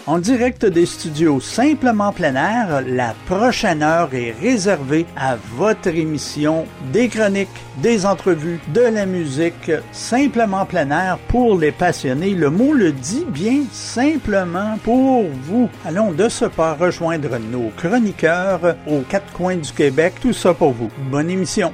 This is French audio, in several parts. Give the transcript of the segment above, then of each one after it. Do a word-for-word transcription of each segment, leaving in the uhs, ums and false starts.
En direct des studios Simplement Plein Air, la prochaine heure est réservée à votre émission des chroniques, des entrevues, de la musique, Simplement Plein Air pour les passionnés. Le mot le dit bien, simplement pour vous. Allons de ce pas rejoindre nos chroniqueurs aux quatre coins du Québec. Tout ça pour vous. Bonne émission.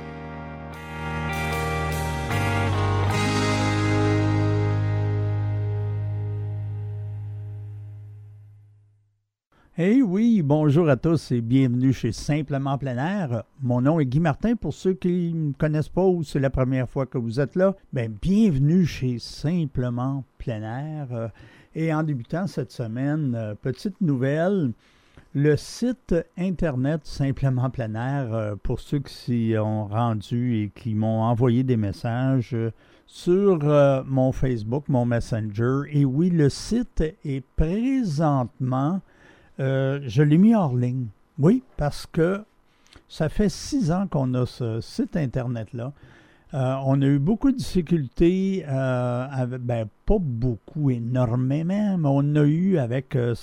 Eh oui, bonjour à tous et bienvenue chez Simplement Plein Air. Mon nom est Guy Martin. Pour ceux qui ne me connaissent pas ou c'est la première fois que vous êtes là, ben bienvenue chez Simplement Plein Air. Et en débutant cette semaine, petite nouvelle, le site Internet Simplement Plein Air, pour ceux qui s'y ont rendu et qui m'ont envoyé des messages sur mon Facebook, mon Messenger. Et oui, le site est présentement... Euh, je l'ai mis hors ligne. Oui, parce que ça fait six ans qu'on a ce site Internet-là. Euh, on a eu beaucoup de difficultés, euh, avec, ben, pas beaucoup, énormément, mais on a eu avec euh,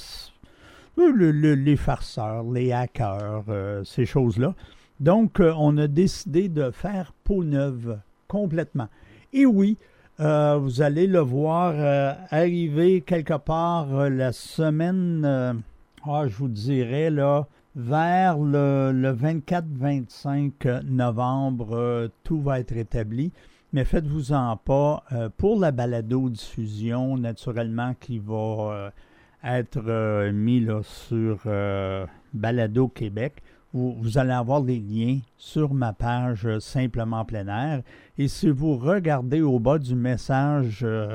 le, le, les farceurs, les hackers, euh, ces choses-là. Donc, euh, on a décidé de faire peau neuve complètement. Et oui, euh, vous allez le voir euh, arriver quelque part euh, la semaine... Euh, Ah, je vous dirais, là, vers le, le vingt-quatre vingt-cinq novembre, euh, tout va être établi. Mais faites-vous-en pas. Euh, pour la balado-diffusion, naturellement, qui va euh, être euh, mis là, sur euh, Balado Québec, vous, vous allez avoir les liens sur ma page euh, Simplement Plein Air. Et si vous regardez au bas du message... Euh,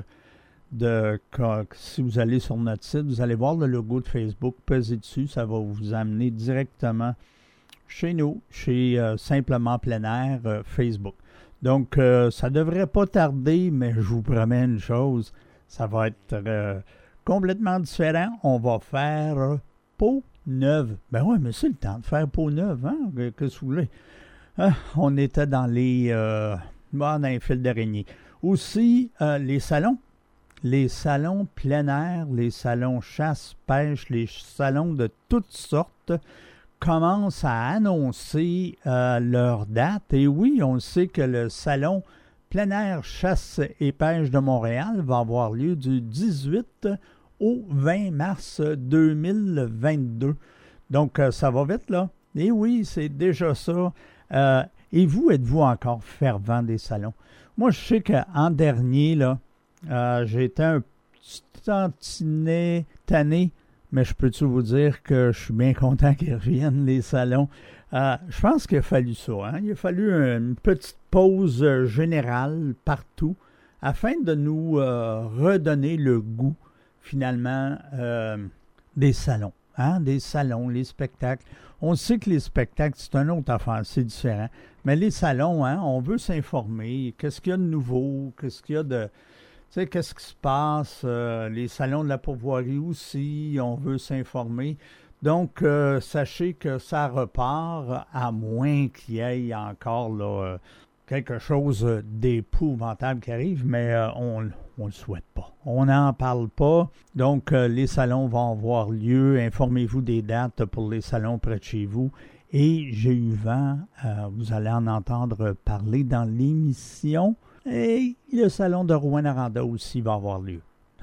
De, si vous allez sur notre site, vous allez voir le logo de Facebook, pesez dessus, ça va vous amener directement chez nous, chez euh, Simplement Plein Air euh, Facebook. Donc, euh, ça ne devrait pas tarder, mais je vous promets une chose, ça va être euh, complètement différent. On va faire euh, peau neuve. Ben oui, mais c'est le temps de faire peau neuve, hein? Qu'est-ce que vous voulez? Ah, on était dans les, euh, bon, dans les fils d'araignée. Aussi, euh, les salons. Les salons plein air, les salons chasse-pêche, les salons de toutes sortes commencent à annoncer euh, leur date. Et oui, on sait que le salon plein air chasse et pêche de Montréal va avoir lieu du dix-huit au vingt mars deux mille vingt-deux. Donc, euh, ça va vite, là. Et oui, c'est déjà ça. Euh, et vous, êtes-vous encore fervent des salons? Moi, je sais qu'en dernier, là, Euh, j'ai été un petit tantinet tanné, mais je peux-tu vous dire que je suis bien content qu'ils reviennent, les salons. Euh, je pense qu'il a fallu ça. Hein? Il a fallu une petite pause générale partout afin de nous euh, redonner le goût, finalement, euh, des salons. Hein? Des salons, les spectacles. On sait que les spectacles, c'est une autre affaire, c'est différent. Mais les salons, hein, on veut s'informer. Qu'est-ce qu'il y a de nouveau? Qu'est-ce qu'il y a de... Tu sais, qu'est-ce qui se passe? Euh, les salons de la pourvoirie aussi, on veut s'informer. Donc, euh, sachez que ça repart, à moins qu'il y ait encore là, euh, quelque chose d'épouvantable qui arrive, mais euh, on ne le souhaite pas. On n'en parle pas. Donc, euh, les salons vont avoir lieu. Informez-vous des dates pour les salons près de chez vous. Et j'ai eu vent, euh, vous allez en entendre parler dans l'émission. Et le salon de Rouyn-Noranda aussi va avoir lieu.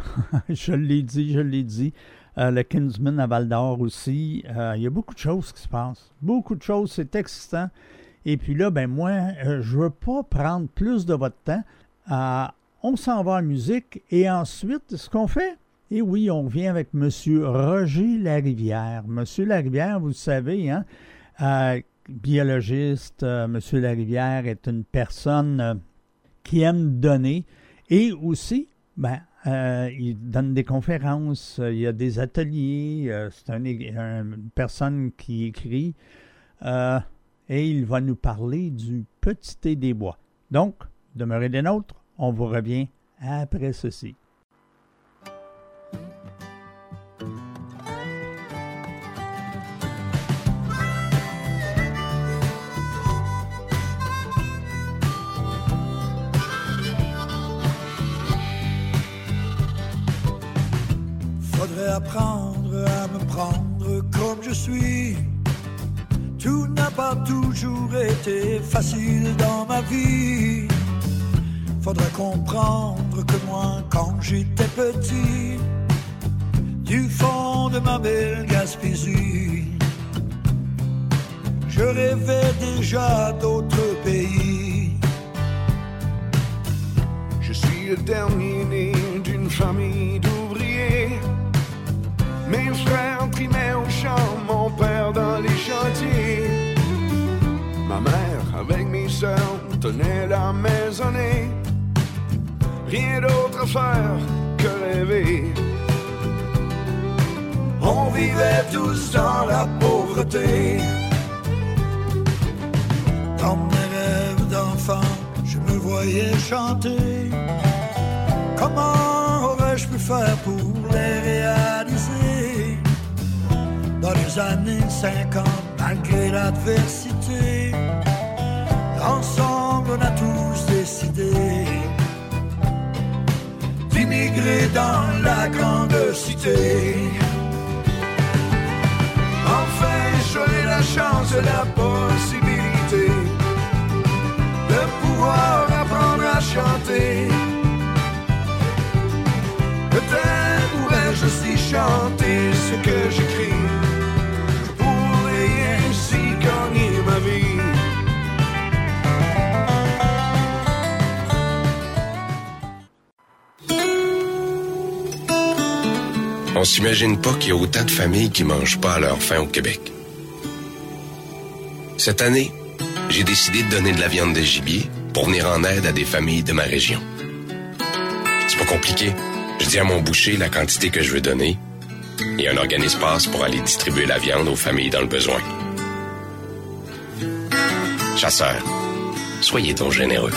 Je l'ai dit, je l'ai dit. Euh, le Kinsman à Val-d'Or aussi. Euh, il y a beaucoup de choses qui se passent. Beaucoup de choses, c'est excitant. Et puis là, ben moi, euh, je ne veux pas prendre plus de votre temps. Euh, on s'en va en musique et ensuite, ce qu'on fait, et oui, on vient avec M. Roger Larivière. M. Larivière, vous le savez, hein, euh, biologiste, euh, M. Larivière est une personne... Euh, qui aime donner, et aussi, ben, euh, il donne des conférences, euh, il y a des ateliers, euh, c'est un, un, une personne qui écrit, euh, et il va nous parler du Petit thé des bois. Donc, demeurez des nôtres, on vous revient après ceci. Faudrait apprendre à me prendre comme je suis. Tout n'a pas toujours été facile dans ma vie. Faudra comprendre que moi, quand j'étais petit, du fond de ma belle Gaspésie, je rêvais déjà d'autres pays. Je suis le dernier né d'une famille d'ouvriers. Mes frères trimaient au champ, mon père dans les chantiers. Ma mère avec mes sœurs tenait la maisonnée. Rien d'autre à faire que rêver. On vivait tous dans la pauvreté. Dans mes rêves d'enfant, je me voyais chanter. Comment aurais-je pu faire pour les réaliser? Dans les années cinquante, malgré l'adversité, ensemble on a tous décidé d'immigrer dans la grande cité. Enfin, j'aurai la chance et la possibilité de pouvoir apprendre à chanter. Peut-être pourrais-je aussi chanter ce que j'écris. Je pourrais ainsi gagner ma vie. On s'imagine pas qu'il y a autant de familles qui mangent pas à leur faim au Québec. Cette année, j'ai décidé de donner de la viande de gibier pour venir en aide à des familles de ma région. C'est pas compliqué. Je dis à mon boucher la quantité que je veux donner et un organisme passe pour aller distribuer la viande aux familles dans le besoin. Chasseurs, soyez donc généreux.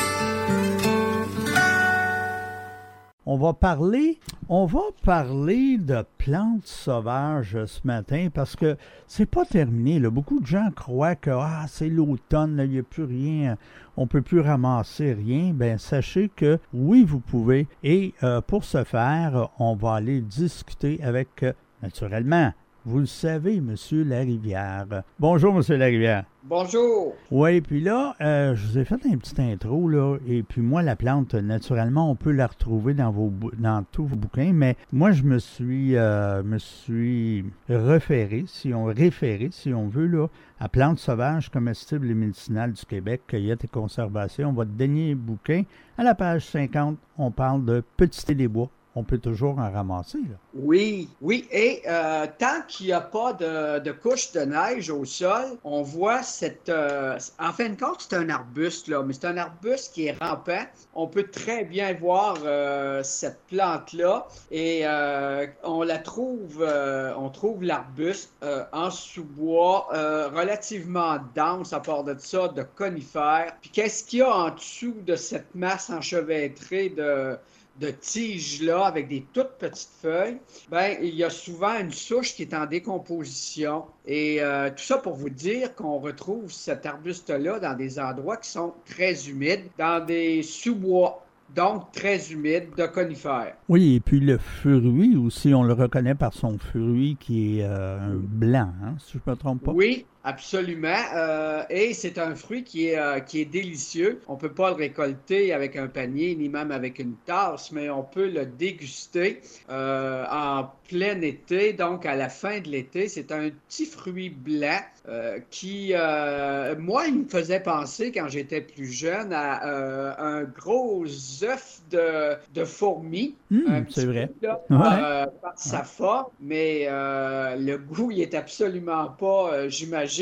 On va parler, on va parler de plantes sauvages ce matin parce que c'est pas terminé. Là. Beaucoup de gens croient que ah, c'est l'automne, il n'y a plus rien, on peut plus ramasser rien. Ben sachez que oui, vous pouvez. Et euh, pour ce faire, on va aller discuter avec, euh, naturellement, vous le savez, M. Larivière. Bonjour, M. Larivière. Bonjour. Oui, puis là, euh, je vous ai fait un petit intro, là, et puis moi, la plante, naturellement, on peut la retrouver dans vos dans tous vos bouquins, mais moi, je me suis euh, me suis référé, si on référé, si on veut, là, à Plantes sauvages comestibles et médicinales du Québec, cueillette et conservation. Votre dernier bouquin, à la page cinquante, on parle de Petit thé des bois. On peut toujours en ramasser, là. Oui, oui. Et euh, tant qu'il n'y a pas de, de couche de neige au sol, on voit cette... Euh, en fin de compte, c'est un arbuste, là, mais c'est un arbuste qui est rampant. On peut très bien voir euh, cette plante-là et euh, on la trouve, euh, on trouve l'arbuste euh, en sous-bois, euh, relativement dense à part de ça, de conifères. Puis qu'est-ce qu'il y a en dessous de cette masse enchevêtrée de... de tiges là avec des toutes petites feuilles, ben il y a souvent une souche qui est en décomposition. Et euh, tout ça pour vous dire qu'on retrouve cet arbuste-là dans des endroits qui sont très humides, dans des sous-bois, donc très humides, de conifères. Oui, et puis le fruit aussi, on le reconnaît par son fruit qui est euh, un blanc, hein, si je ne me trompe pas. Oui. Absolument. Euh, et c'est un fruit qui est, euh, qui est délicieux. On ne peut pas le récolter avec un panier, ni même avec une tasse, mais on peut le déguster euh, en plein été, donc à la fin de l'été. C'est un petit fruit blanc euh, qui, euh, moi, il me faisait penser, quand j'étais plus jeune, à euh, un gros œuf de, de fourmi. Mmh, c'est vrai. Peu, là, ouais. euh, par sa ouais. forme, mais euh, le goût, il est absolument pas, euh, j'imagine,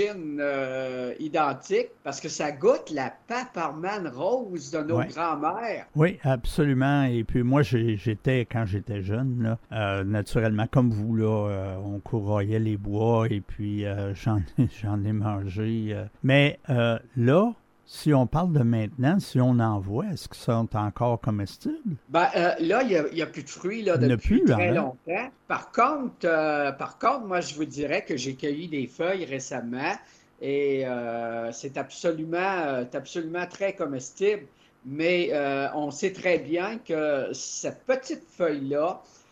Euh, identique, parce que ça goûte la paparmane rose de nos ouais. grands-mères. Oui, absolument. Et puis moi, j'ai, j'étais, quand j'étais jeune, là, euh, naturellement, comme vous, là, euh, on courroyait les bois et puis euh, j'en, j'en ai mangé. Euh. Mais euh, là, si on parle de maintenant, si on en voit, est-ce qu'ils sont encore comestibles? Ben, euh, là, il n'y a, a plus de fruits là, depuis plus, très hein? longtemps. Par contre, euh, par contre, moi, je vous dirais que j'ai cueilli des feuilles récemment et euh, c'est absolument, euh, absolument très comestible. Mais euh, on sait très bien que cette petite feuille-là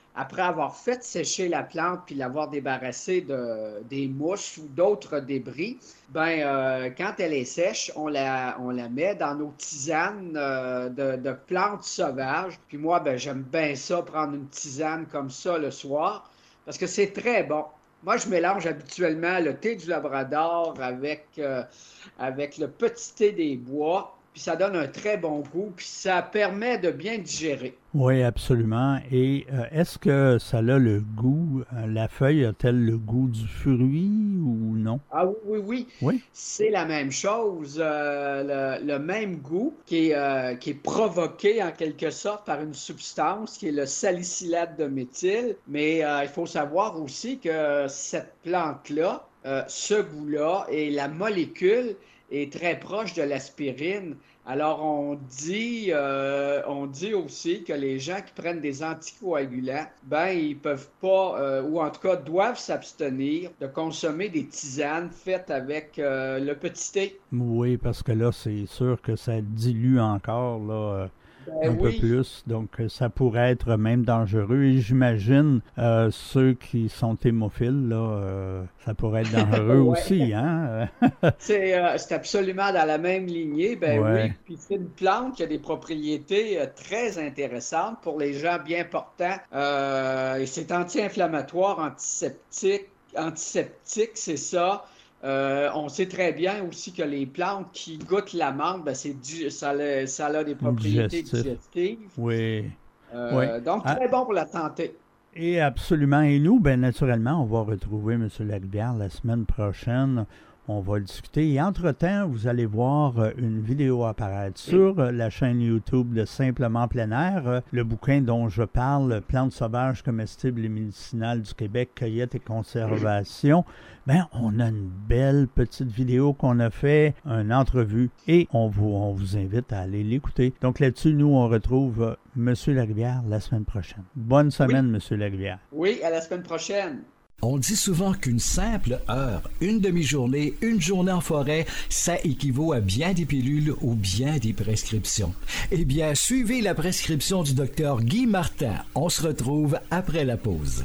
après avoir fait sécher la plante puis l'avoir débarrassée de, des mouches ou d'autres débris, ben euh, quand elle est sèche, on la, on la met dans nos tisanes euh, de, de plantes sauvages. Puis moi, ben, j'aime bien ça, prendre une tisane comme ça le soir, parce que c'est très bon. Moi, je mélange habituellement le thé du Labrador avec, euh, avec le petit thé des bois. Puis ça donne un très bon goût, puis ça permet de bien digérer. Oui, absolument. Et euh, est-ce que ça a le goût, euh, la feuille a-t-elle le goût du fruit ou non? Ah oui, oui, oui. Oui? C'est la même chose, euh, le, le même goût qui est, euh, qui est provoqué en quelque sorte par une substance qui est le salicylate de méthyle. Mais euh, il faut savoir aussi que cette plante-là, euh, ce goût-là et la molécule est très proche de l'aspirine. Alors, on dit, euh, on dit aussi que les gens qui prennent des anticoagulants, ben, ils peuvent pas, euh, ou en tout cas doivent s'abstenir de consommer des tisanes faites avec euh, le petit thé. Oui, parce que là, c'est sûr que ça dilue encore, là, Ben un oui. peu plus. Donc, ça pourrait être même dangereux. Et j'imagine, euh, ceux qui sont hémophiles, là, euh, ça pourrait être dangereux Ouais. aussi, hein? C'est, euh, c'est absolument dans la même lignée, ben Ouais. oui. Puis c'est une plante qui a des propriétés euh, très intéressantes pour les gens bien portants. Euh, et c'est anti-inflammatoire, antiseptique, antiseptique, c'est ça. Euh, on sait très bien aussi que les plantes qui goûtent l'amande, ben c'est di- ça, a, ça a des propriétés Digestif. digestives. Oui. Euh, Oui. Donc, Ah. très bon pour la santé. Et absolument. Et nous, bien naturellement, on va retrouver M. Larivière la semaine prochaine. On va le discuter. Et entre-temps, vous allez voir euh, une vidéo apparaître sur euh, la chaîne YouTube de Simplement Plein Air. Euh, le bouquin dont je parle, Plantes sauvages comestibles et médicinales du Québec, cueillette et conservation. Ben, on a une belle petite vidéo qu'on a fait, une entrevue, et on vous, on vous invite à aller l'écouter. Donc là-dessus, nous, on retrouve euh, M. Larivière la semaine prochaine. Bonne semaine, M. Larivière. Oui, à la semaine prochaine. On dit souvent qu'une simple heure, une demi-journée, une journée en forêt, ça équivaut à bien des pilules ou bien des prescriptions. Eh bien, suivez la prescription du docteur Guy Martin. On se retrouve après la pause.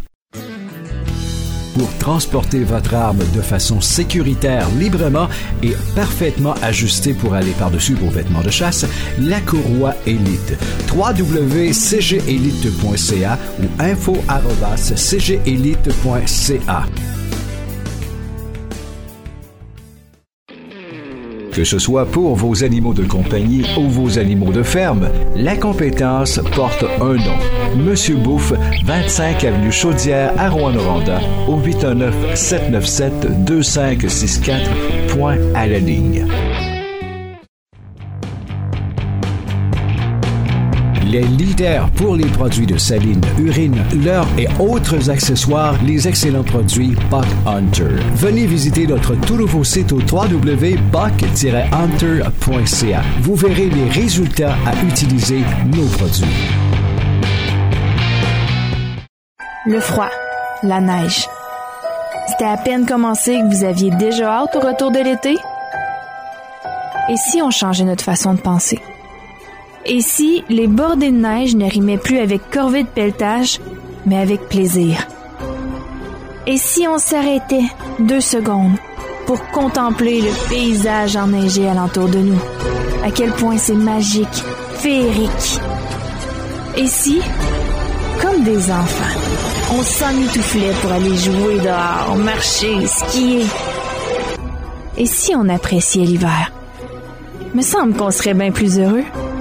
Pour transporter votre arme de façon sécuritaire, librement et parfaitement ajustée pour aller par-dessus vos vêtements de chasse, la Courroie Élite. w w w point c g élite point c a ou info arobase c g élite point c a. Que ce soit pour vos animaux de compagnie ou vos animaux de ferme, la compétence porte un nom. Monsieur Bouffe, vingt-cinq avenue Chaudière à Rouyn-Noranda, au huit un neuf, sept neuf sept, deux cinq six quatre, point à la ligne. Les leaders pour les produits de saline, urine, leurre et autres accessoires, les excellents produits Buck Hunter. Venez visiter notre tout nouveau site au w w w point buck tiret hunter point c a. Vous verrez les résultats à utiliser nos produits. Le froid, la neige. C'était à peine commencé que vous aviez déjà hâte au retour de l'été? Et si on changeait notre façon de penser? Et si les bordées de neige ne rimaient plus avec corvée de pelletage, mais avec plaisir? Et si on s'arrêtait deux secondes pour contempler le paysage enneigé alentour de nous? À quel point c'est magique, féerique. Et si, comme des enfants, on s'emmitouflait pour aller jouer dehors, marcher, skier? Et si on appréciait l'hiver? Me semble qu'on serait bien plus heureux.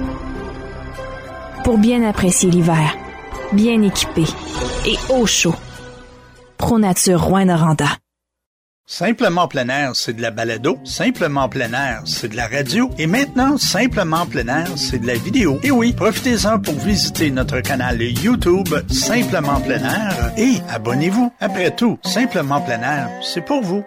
Pour bien apprécier l'hiver, bien équipé et au chaud. ProNature Rouyn-Noranda. Simplement Plein Air, c'est de la balado. Simplement Plein Air, c'est de la radio. Et maintenant, Simplement Plein Air, c'est de la vidéo. Et oui, profitez-en pour visiter notre canal YouTube Simplement Plein Air et abonnez-vous. Après tout, Simplement Plein Air, c'est pour vous.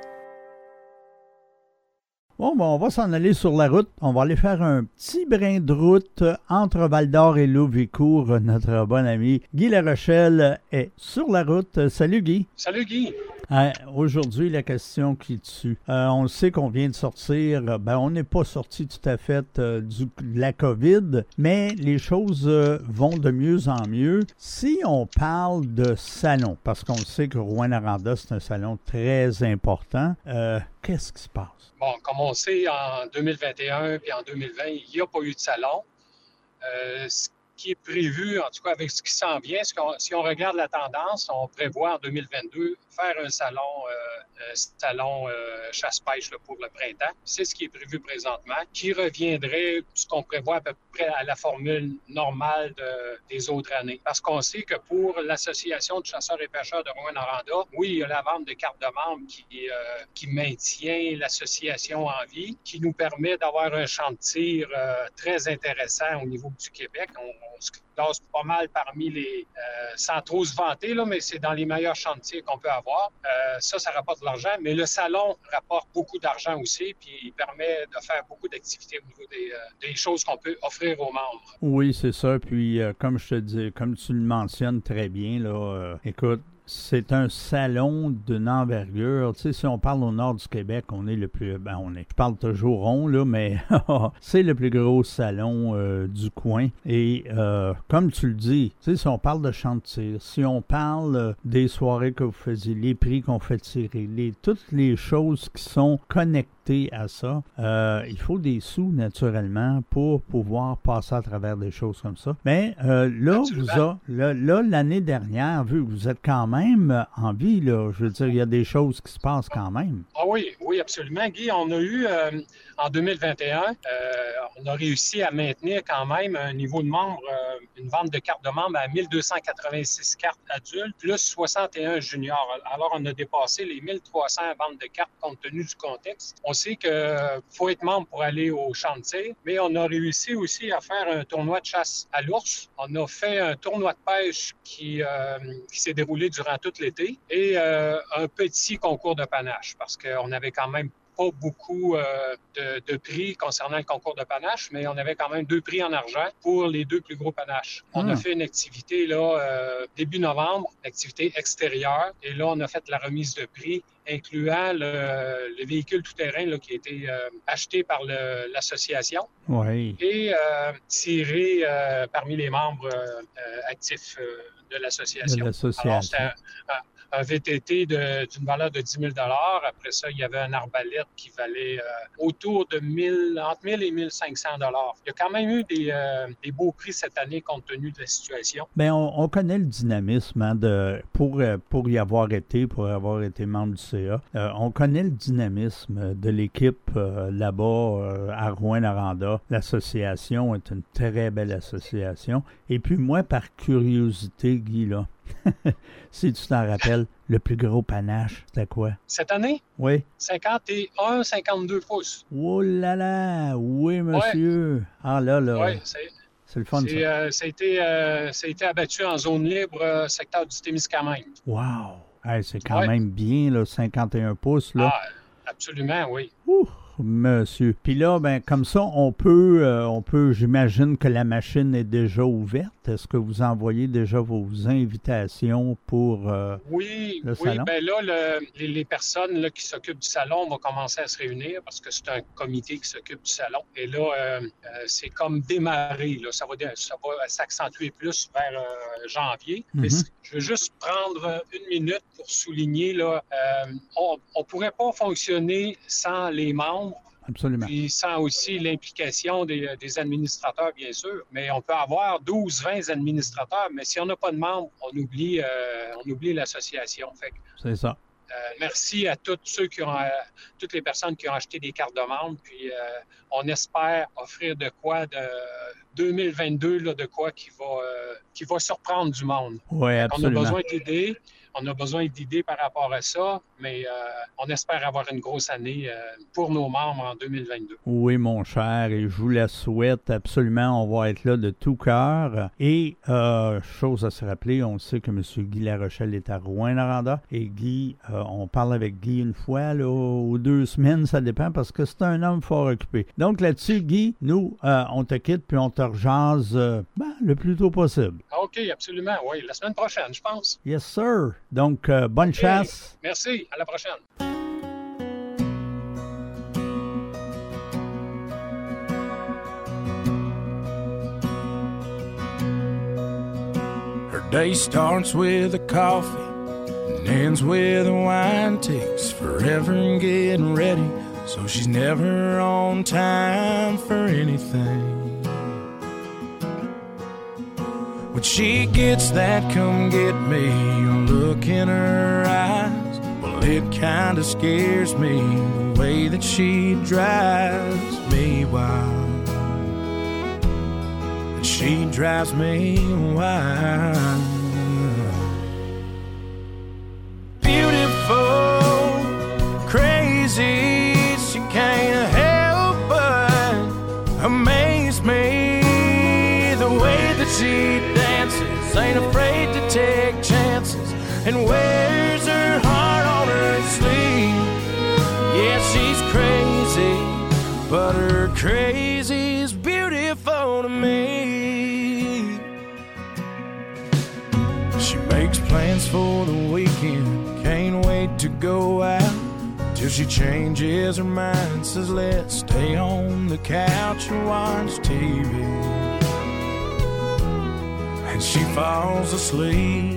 Bon, ben, on va s'en aller sur la route. On va aller faire un petit brin de route entre Val-d'Or et Louvicourt. Notre bon ami Guy Larochelle est sur la route. Salut Guy. Salut Guy. Euh, aujourd'hui, la question qui tue. Euh, on le sait qu'on vient de sortir, ben on n'est pas sorti tout à fait euh, du, de la COVID, mais les choses euh, vont de mieux en mieux. Si on parle de salon, parce qu'on sait que Rouyn-Noranda, c'est un salon très important, euh, qu'est-ce qui se passe? Bon, comme on sait, en deux mille vingt et un et en deux mille vingt, il n'y a pas eu de salon. Euh, ce qui est prévu, en tout cas avec ce qui s'en vient, si on regarde la tendance, on prévoit en deux mille vingt-deux faire un salon, euh, un salon euh, chasse-pêche là, pour le printemps. C'est ce qui est prévu présentement, qui reviendrait, ce qu'on prévoit à peu près à la formule normale de, des autres années. Parce qu'on sait que pour l'Association de chasseurs et pêcheurs de Rouyn-Noranda, oui, il y a la vente de cartes de membres qui, euh, qui maintient l'association en vie, qui nous permet d'avoir un champ de tir euh, très intéressant au niveau du Québec. On, on se classe pas mal parmi les, euh, sans trop se vanter, là, mais c'est dans les meilleurs champs de tir qu'on peut avoir. Euh, ça, ça rapporte de l'argent, mais le salon rapporte beaucoup d'argent aussi, puis il permet de faire beaucoup d'activités au niveau des, euh, des choses qu'on peut offrir aux membres. Oui, c'est ça. Puis, euh, comme je te dis, comme tu le mentionnes très bien, là, euh, écoute, c'est un salon d'une envergure. Tu sais, si on parle au nord du Québec, on est le plus... Ben, on est... Je parle toujours rond, là, mais c'est le plus gros salon euh, du coin. Et euh, comme tu le dis, tu sais, si on parle de champ de tir, si on parle euh, des soirées que vous faisiez, les prix qu'on fait tirer, les, toutes les choses qui sont connectées à ça, euh, il faut des sous, naturellement, pour pouvoir passer à travers des choses comme ça. Mais euh, là, vous a, là, là, l'année dernière, vu que vous êtes quand même même en vie, là. Je veux dire, il y a des choses qui se passent quand même. Ah oui, oui, absolument. Guy, on a eu, euh, en deux mille vingt et un, euh, on a réussi à maintenir quand même un niveau de membres, euh, une vente de cartes de membres à mille deux cent quatre-vingt-six cartes adultes, plus soixante et un juniors. Alors, on a dépassé les mille trois cents ventes de cartes compte tenu du contexte. On sait qu'il faut être membre pour aller au champ de tir, mais on a réussi aussi à faire un tournoi de chasse à l'ours. On a fait un tournoi de pêche qui, euh, qui s'est déroulé durant tout l'été et euh, un petit concours de panache parce qu'on avait quand même pas beaucoup euh, de, de prix concernant le concours de panache, mais on avait quand même deux prix en argent pour les deux plus gros panaches. On mmh. a fait une activité là euh, début novembre, activité extérieure, et là on a fait la remise de prix incluant le, le véhicule tout-terrain là, qui a été euh, acheté par le, l'association oui. et euh, tiré euh, parmi les membres euh, actifs euh, de l'association. De l'association. Alors, c'était un, un, un V T T de, d'une valeur de dix mille dollars. Après ça, il y avait un arbalète qui valait euh, autour de mille, entre mille et mille cinq cents dollars. Il y a quand même eu des, euh, des beaux prix cette année compte tenu de la situation. Bien, on, on connaît le dynamisme hein, de, pour, pour y avoir été, pour avoir été membre du C A. Euh, on connaît le dynamisme de l'équipe euh, là-bas euh, à Rouyn-Noranda. L'association est une très belle association. Et puis moi, par curiosité, Guy, là, si tu t'en rappelles, le plus gros panache, c'était quoi? Cette année? Oui. cinquante et un, cinquante-deux pouces. Oh là là! Oui, monsieur! Ouais. Ah là là! Oui, c'est... C'est le fun, c'est, ça. Euh, ça, a été, euh, ça a été abattu en zone libre, euh, secteur du Témiscamingue. Wow! Hey, c'est quand ouais. même bien, là, cinquante et un pouces, là. Ah, absolument, oui. Ouh! Monsieur. Puis là, ben comme ça, on peut, euh, on peut, j'imagine que la machine est déjà ouverte. Est-ce que vous envoyez déjà vos invitations pour euh, oui, le oui, salon? Oui, bien là, le, les, les personnes là, qui s'occupent du salon vont commencer à se réunir parce que c'est un comité qui s'occupe du salon. Et là, euh, euh, c'est comme démarrer. Là. Ça va, ça va s'accentuer plus vers euh, janvier. Mm-hmm. Mais je veux juste prendre une minute pour souligner, là, euh, on ne pourrait pas fonctionner sans les membres. Absolument. Puis sans aussi l'implication des, des administrateurs, bien sûr. Mais on peut avoir douze, vingt administrateurs, mais si on n'a pas de membres, on oublie, euh, on oublie l'association. Fait que, c'est ça. Euh, merci à tous ceux qui ont, euh, toutes les personnes qui ont acheté des cartes de membres. Puis euh, on espère offrir de quoi de deux mille vingt-deux, là, de quoi qui va, euh, qui va surprendre du monde. Oui, absolument. On a besoin d'idées. On a besoin d'idées par rapport à ça, mais euh, on espère avoir une grosse année euh, pour nos membres en deux mille vingt-deux. Oui, mon cher, et je vous la souhaite absolument. On va être là de tout cœur. Et, euh, chose à se rappeler, on sait que M. Guy Larochelle est à Rouyn-Noranda. Et Guy, euh, on parle avec Guy une fois, là, aux deux semaines, ça dépend, parce que c'est un homme fort occupé. Donc là-dessus, Guy, nous, euh, on te quitte, puis on te leur jase euh, ben, le plus tôt possible. OK, absolument, oui. La semaine prochaine, je pense. Yes, sir. Donc, euh, bonne Okay. chasse. Merci. À la prochaine. Her day starts with a coffee and ends with a wine. Takes forever in getting ready, so she's never on time for anything. When she gets that come get me look in her eyes, well, it kinda scares me the way that she drives me wild. She drives me wild. Beautiful, crazy, she can't help but amaze me. The way that she dances, ain't afraid to take chances, and wears her heart on her sleeve. Yeah, she's crazy, but her crazy's beautiful to me. She makes plans for the weekend, can't wait to go out, till she changes her mind, says let's stay on the couch and watch T V. And she falls asleep.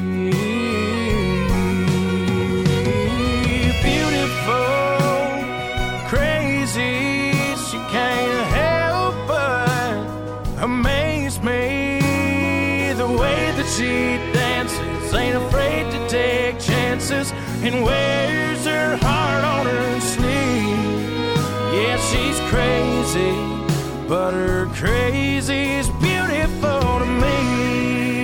Beautiful, crazy, she can't help but amaze me. The way that she dances, ain't afraid to take chances, and wears her heart on her sleeve. Yeah, she's crazy, but her crazy's beautiful to me.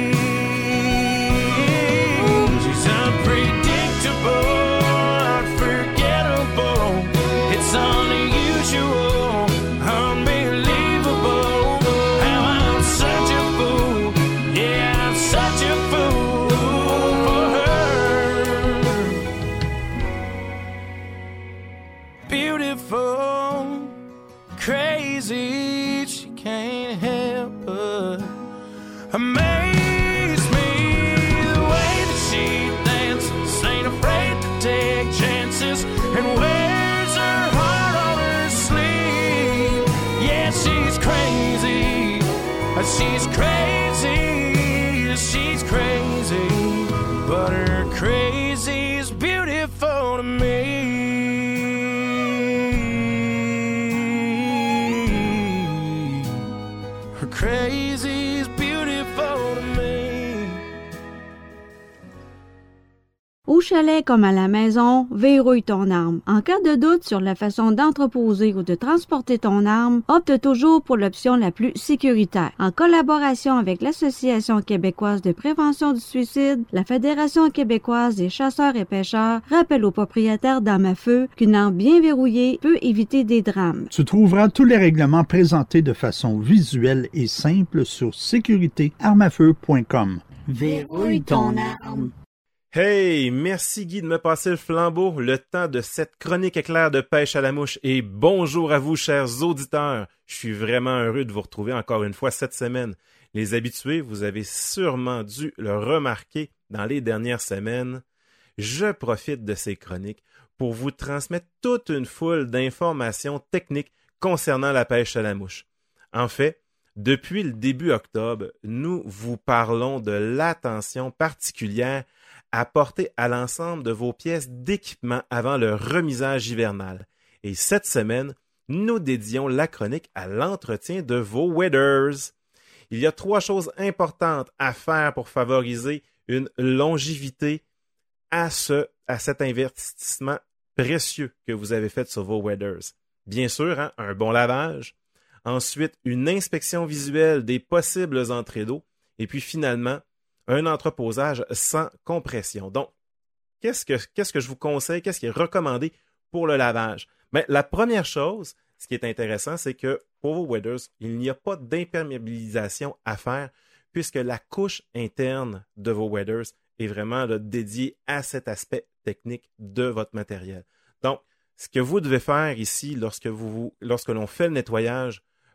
She's unpredictable, unforgettable, it's unusual, unbelievable, how I'm such a fool, yeah, I'm such a fool for her. Beautiful, crazy, she can't help but amaze me. The way that she dances, ain't afraid to take chances, and wears her heart on her sleeve. Yeah, she's crazy, she's crazy, she's crazy, but her crazy's beautiful to me. Her crazy's beautiful to me. Au chalet comme à la maison, verrouille ton arme. En cas de doute sur la façon d'entreposer ou de transporter ton arme, opte toujours pour l'option la plus sécuritaire. En collaboration avec l'Association québécoise de prévention du suicide, la Fédération québécoise des chasseurs et pêcheurs rappelle aux propriétaires d'armes à feu qu'une arme bien verrouillée peut éviter des drames. Tu trouveras tous les règlements présentés de façon visuelle et simple sur sécurité armes à feu point com. Verrouille ton arme. Hey, merci Guy de me passer le flambeau, le temps de cette chronique éclair de pêche à la mouche, et bonjour à vous chers auditeurs. Je suis vraiment heureux de vous retrouver encore une fois cette semaine. Les habitués, vous avez sûrement dû le remarquer dans les dernières semaines. Je profite de ces chroniques pour vous transmettre toute une foule d'informations techniques concernant la pêche à la mouche. En fait, depuis le début octobre, nous vous parlons de l'attention particulière à porter à l'ensemble de vos pièces d'équipement avant le remisage hivernal. Et cette semaine, nous dédions la chronique à l'entretien de vos waders. Il y a trois choses importantes à faire pour favoriser une longévité à, ce, à cet investissement précieux que vous avez fait sur vos waders. Bien sûr, hein, un bon lavage, ensuite une inspection visuelle des possibles entrées d'eau, et puis finalement, un entreposage sans compression. Donc, qu'est-ce que, qu'est-ce que je vous conseille? Qu'est-ce qui est recommandé pour le lavage? Bien, la première chose, ce qui est intéressant, c'est que pour vos waders, il n'y a pas d'imperméabilisation à faire puisque la couche interne de vos waders est vraiment là, dédiée à cet aspect technique de votre matériel. Donc, ce que vous devez faire ici lorsque, vous, lorsque l'on fait le nettoyage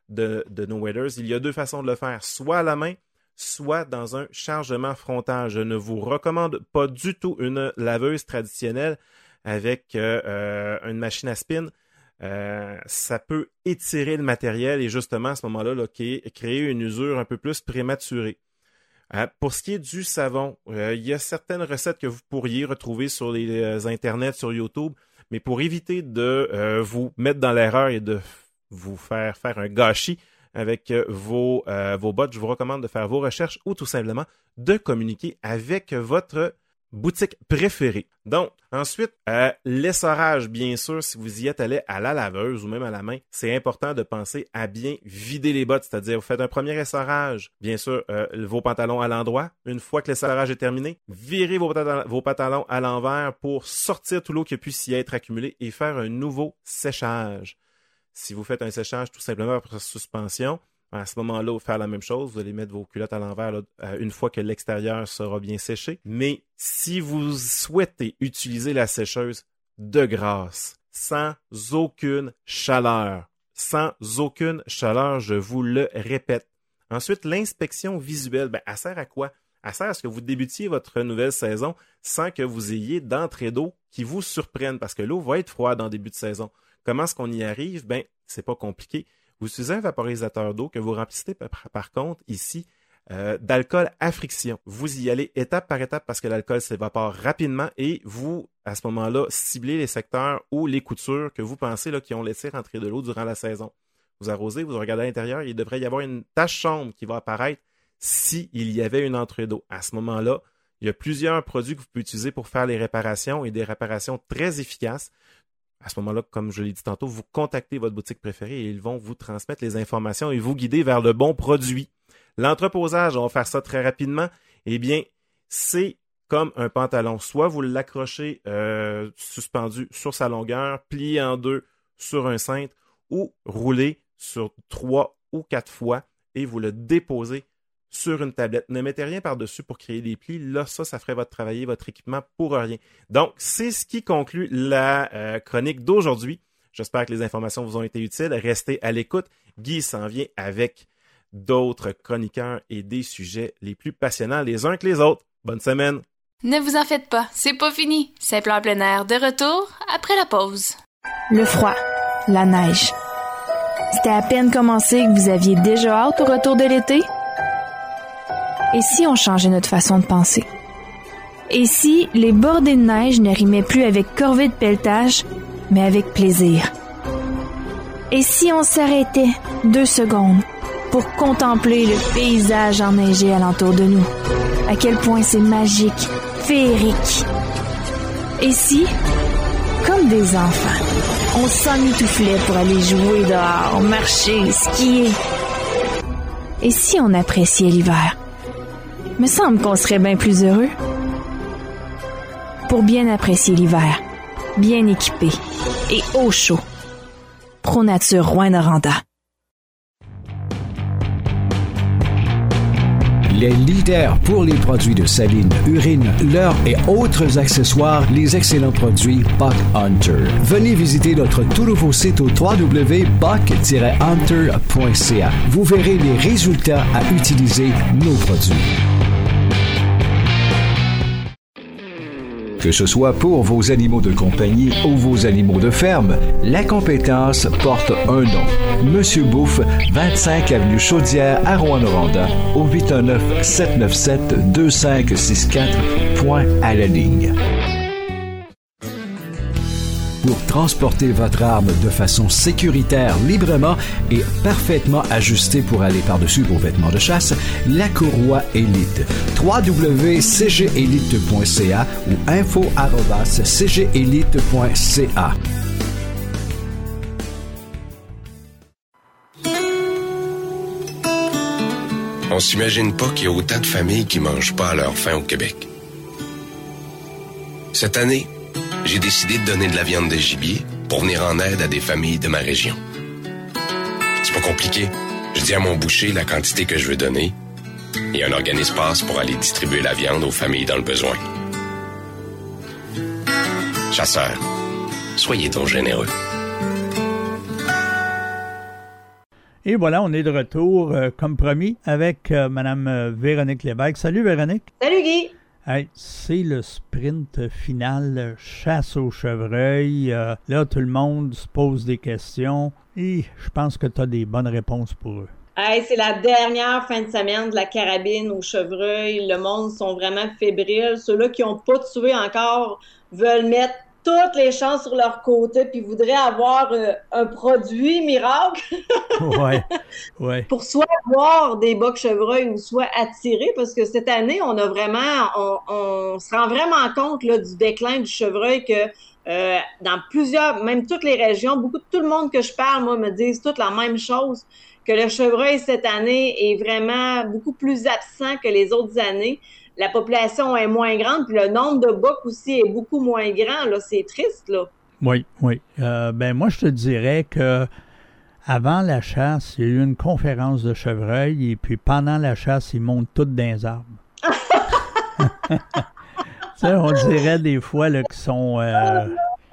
de, de nos waders, il y a deux façons de le faire, soit à la main, soit dans un chargement frontal. Je ne vous recommande pas du tout une laveuse traditionnelle avec euh, euh, une machine à spin. Euh, ça peut étirer le matériel et justement à ce moment-là, là, créer une usure un peu plus prématurée. Euh, pour ce qui est du savon, euh, il y a certaines recettes que vous pourriez retrouver sur les euh, internets, sur YouTube, mais pour éviter de euh, vous mettre dans l'erreur et de vous faire faire un gâchis avec euh, vos, euh, vos bottes, je vous recommande de faire vos recherches ou tout simplement de communiquer avec votre boutique préférée. Donc, ensuite, euh, l'essorage, bien sûr, si vous y êtes allé à la laveuse ou même à la main, c'est important de penser à bien vider les bottes, c'est-à-dire vous faites un premier essorage, bien sûr, euh, vos pantalons à l'endroit. Une fois que l'essorage est terminé, virez vos, vos pantalons à l'envers pour sortir tout l'eau qui a pu s'y être accumulée et faire un nouveau séchage. Si vous faites un séchage tout simplement après suspension, à ce moment-là, faire la même chose, vous allez mettre vos culottes à l'envers là, une fois que l'extérieur sera bien séché. Mais si vous souhaitez utiliser la sécheuse de grâce, sans aucune chaleur, sans aucune chaleur, je vous le répète. Ensuite, l'inspection visuelle, ben, elle sert à quoi? Elle sert à ce que vous débutiez votre nouvelle saison sans que vous ayez d'entrée d'eau qui vous surprenne, parce que l'eau va être froide en début de saison. Comment est-ce qu'on y arrive? Ben, c'est pas compliqué. Vous utilisez un vaporisateur d'eau que vous remplissez par, par contre ici euh, d'alcool à friction. Vous y allez étape par étape parce que l'alcool s'évapore rapidement et vous, à ce moment-là, ciblez les secteurs ou les coutures que vous pensez là, qui ont laissé rentrer de l'eau durant la saison. Vous arrosez, vous regardez à l'intérieur, il devrait y avoir une tache sombre qui va apparaître s'il y avait une entrée d'eau. À ce moment-là, il y a plusieurs produits que vous pouvez utiliser pour faire les réparations et des réparations très efficaces. À ce moment-là, comme je l'ai dit tantôt, vous contactez votre boutique préférée et ils vont vous transmettre les informations et vous guider vers le bon produit. L'entreposage, on va faire ça très rapidement. Eh bien, c'est comme un pantalon. Soit vous l'accrochez euh, suspendu sur sa longueur, plié en deux sur un cintre ou roulé sur trois ou quatre fois et vous le déposez sur une tablette. Ne mettez rien par-dessus pour créer des plis. Là, ça, ça ferait votre travail, votre équipement pour rien. Donc, c'est ce qui conclut la euh, chronique d'aujourd'hui. J'espère que les informations vous ont été utiles. Restez à l'écoute. Guy s'en vient avec d'autres chroniqueurs et des sujets les plus passionnants les uns que les autres. Bonne semaine! Ne vous en faites pas, c'est pas fini. Simple en plein air de retour après la pause. Le froid, la neige. C'était à peine commencé que vous aviez déjà hâte au retour de l'été? Et si on changeait notre façon de penser? Et si les bordées de neige ne rimaient plus avec corvée de pelletage, mais avec plaisir? Et si on s'arrêtait deux secondes pour contempler le paysage enneigé alentour de nous? À quel point c'est magique, féerique. Et si, comme des enfants, on s'emmitouflait pour aller jouer dehors, marcher, skier? Et si on appréciait l'hiver? Me semble qu'on serait bien plus heureux. Pour bien apprécier l'hiver, bien équipé et au chaud. ProNature Rouyn-Noranda. Les leaders pour les produits de saline, urine, leurre et autres accessoires, les excellents produits Buck Hunter. Venez visiter notre tout nouveau site au w w w point buck tiret hunter point c a. Vous verrez les résultats à utiliser nos produits. Que ce soit pour vos animaux de compagnie ou vos animaux de ferme, la compétence porte un nom. Monsieur Bouffe, vingt-cinq avenue Chaudière à Rouyn-Noranda, au huit un neuf, sept neuf sept, deux cinq six quatre, point à la ligne. Pour transporter votre arme de façon sécuritaire, librement et parfaitement ajustée pour aller par-dessus vos vêtements de chasse, la Courroie Élite. w w w point c g élite point c a ou info arobase c g élite point c a. On s'imagine pas qu'il y a autant de familles qui mangent pas à leur faim au Québec. Cette année, j'ai décidé de donner de la viande de gibier pour venir en aide à des familles de ma région. C'est pas compliqué. Je dis à mon boucher la quantité que je veux donner et un organisme passe pour aller distribuer la viande aux familles dans le besoin. Chasseurs, soyez donc généreux. Et voilà, on est de retour, euh, comme promis, avec euh, Mme euh, Véronique Lévesque. Salut Véronique. Salut Guy. Hey, c'est le sprint final chasse au chevreuil. Euh, là, tout le monde se pose des questions et je pense que tu as des bonnes réponses pour eux. Hey, c'est la dernière fin de semaine de la carabine au chevreuil. Le monde sont vraiment fébriles. Ceux-là qui n'ont pas tué encore veulent mettre toutes les chances sur leur côté puis voudraient avoir euh, un produit miracle. ouais, ouais. Pour soit avoir des bocs chevreuils ou soit attirer, parce que cette année, on a vraiment, on, on se rend vraiment compte là, du déclin du chevreuil que euh, dans plusieurs, même toutes les régions, beaucoup de tout le monde que je parle, moi, me disent toutes la même chose, que le chevreuil cette année est vraiment beaucoup plus absent que les autres années. La population est moins grande, puis le nombre de bocs aussi est beaucoup moins grand. Là, c'est triste, là. Oui, oui. Euh, ben moi, je te dirais que avant la chasse, il y a eu une conférence de chevreuil, et puis pendant la chasse, ils montent tous dans les arbres. Tu sais, on dirait des fois là, qu'ils sont, euh,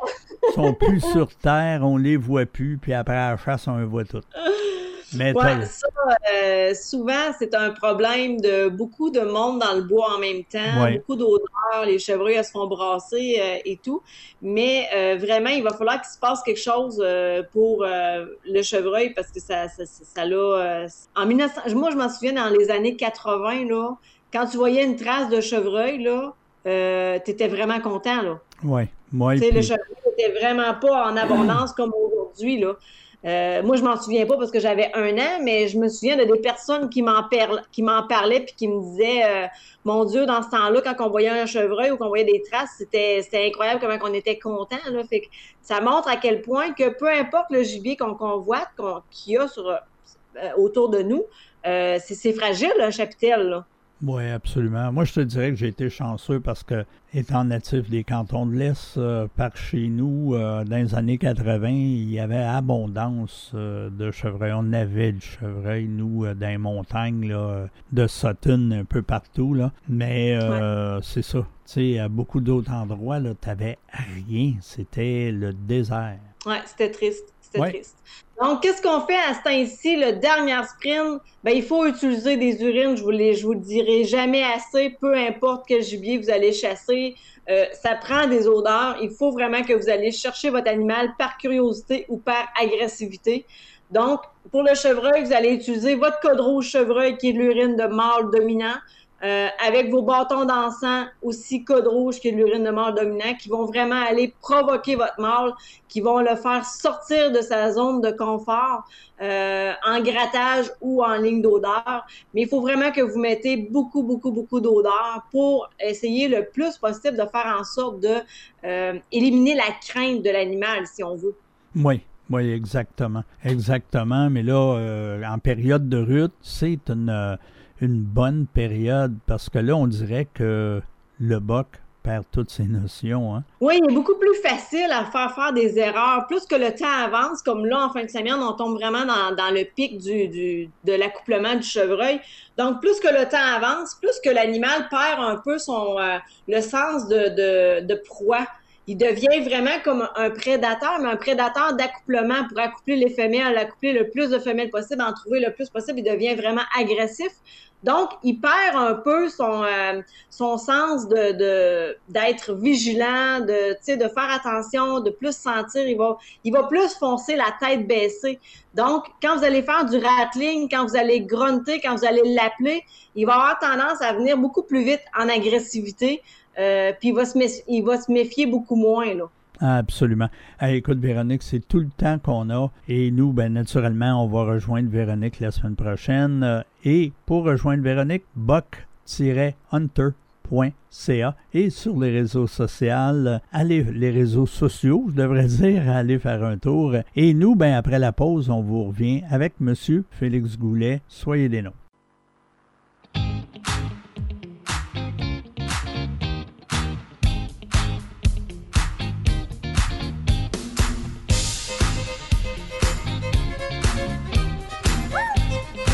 sont plus sur terre, on les voit plus, puis après la chasse, on les voit tous. Mais ouais, ça, euh, souvent, c'est un problème de beaucoup de monde dans le bois en même temps, ouais. Beaucoup d'odeurs, les chevreuils elles se font brasser euh, et tout. Mais euh, vraiment, il va falloir qu'il se passe quelque chose euh, pour euh, le chevreuil parce que ça, ça, ça, ça l'a... Euh, en mille neuf cents, moi, je m'en souviens dans les années quatre-vingts, là, quand tu voyais une trace de chevreuil, là, euh, t'étais vraiment content, là. Oui, moi. Tu sais, puis... le chevreuil n'était vraiment pas en abondance comme aujourd'hui, là. Euh, moi, je m'en souviens pas parce que j'avais un an, mais je me souviens de des personnes qui m'en, perla- qui m'en parlaient puis qui me disaient euh, mon Dieu, dans ce temps-là, quand on voyait un chevreuil ou qu'on voyait des traces, c'était, c'était incroyable comment on était content. Là. Fait que ça montre à quel point que peu importe le gibier qu'on convoite, qu'on, qu'il y a sur, euh, autour de nous, euh, c'est, c'est fragile, un chapitel, là. Oui, absolument. Moi, je te dirais que j'ai été chanceux parce que, étant natif des cantons de l'Est, euh, par chez nous, euh, dans les années quatre-vingts, il y avait abondance euh, de chevreuils. On avait du chevreuil, nous, euh, dans les montagnes, là, de Sutton, un peu partout, là. Mais euh, ouais. C'est ça. Tu sais, à beaucoup d'autres endroits, là, t'avais rien. C'était le désert. Oui, c'était triste. C'était ouais. triste. Donc, qu'est-ce qu'on fait à ce temps-ci, le dernier sprint? Ben, il faut utiliser des urines, je vous les, je vous le dirai jamais assez, peu importe quel gibier vous allez chasser, euh, ça prend des odeurs. Il faut vraiment que vous allez chercher votre animal par curiosité ou par agressivité. Donc, pour le chevreuil, vous allez utiliser votre code rouge chevreuil qui est l'urine de mâle dominant. Euh, avec vos bâtons d'encens, aussi code rouge qui est l'urine de mâle dominant, qui vont vraiment aller provoquer votre mâle, qui vont le faire sortir de sa zone de confort euh, en grattage ou en ligne d'odeur. Mais il faut vraiment que vous mettez beaucoup, beaucoup, beaucoup d'odeur pour essayer le plus possible de faire en sorte de euh, éliminer la crainte de l'animal, si on veut. Oui. Oui, exactement. Exactement. Mais là, euh, en période de rut, c'est une... Euh, une bonne période, parce que là, on dirait que le boc perd toutes ses notions. Hein? Oui, il est beaucoup plus facile à faire faire des erreurs. Plus que le temps avance, comme là, en fin de semaine, on tombe vraiment dans, dans le pic du, du, de l'accouplement du chevreuil. Donc, plus que le temps avance, plus que l'animal perd un peu son euh, le sens de, de, de proie. Il devient vraiment comme un prédateur, mais un prédateur d'accouplement pour accoupler les femelles, accoupler le plus de femelles possible, en trouver le plus possible. Il devient vraiment agressif. Donc, il perd un peu son euh, son sens de, de d'être vigilant, de tu sais de faire attention, de plus sentir. Il va il va plus foncer la tête baissée. Donc, quand vous allez faire du rattling, quand vous allez grunter, quand vous allez l'appeler, il va avoir tendance à venir beaucoup plus vite en agressivité. Euh, puis il va, se méfier, il va se méfier beaucoup moins, là. Absolument. Hey, écoute, Véronique, c'est tout le temps qu'on a. Et nous, ben naturellement, on va rejoindre Véronique la semaine prochaine. Et pour rejoindre Véronique, boc tiret hunter point c a et sur les réseaux sociaux, allez, les réseaux sociaux, je devrais dire, allez faire un tour. Et nous, ben après la pause, on vous revient avec M. Félix Goulet. Soyez des nôtres.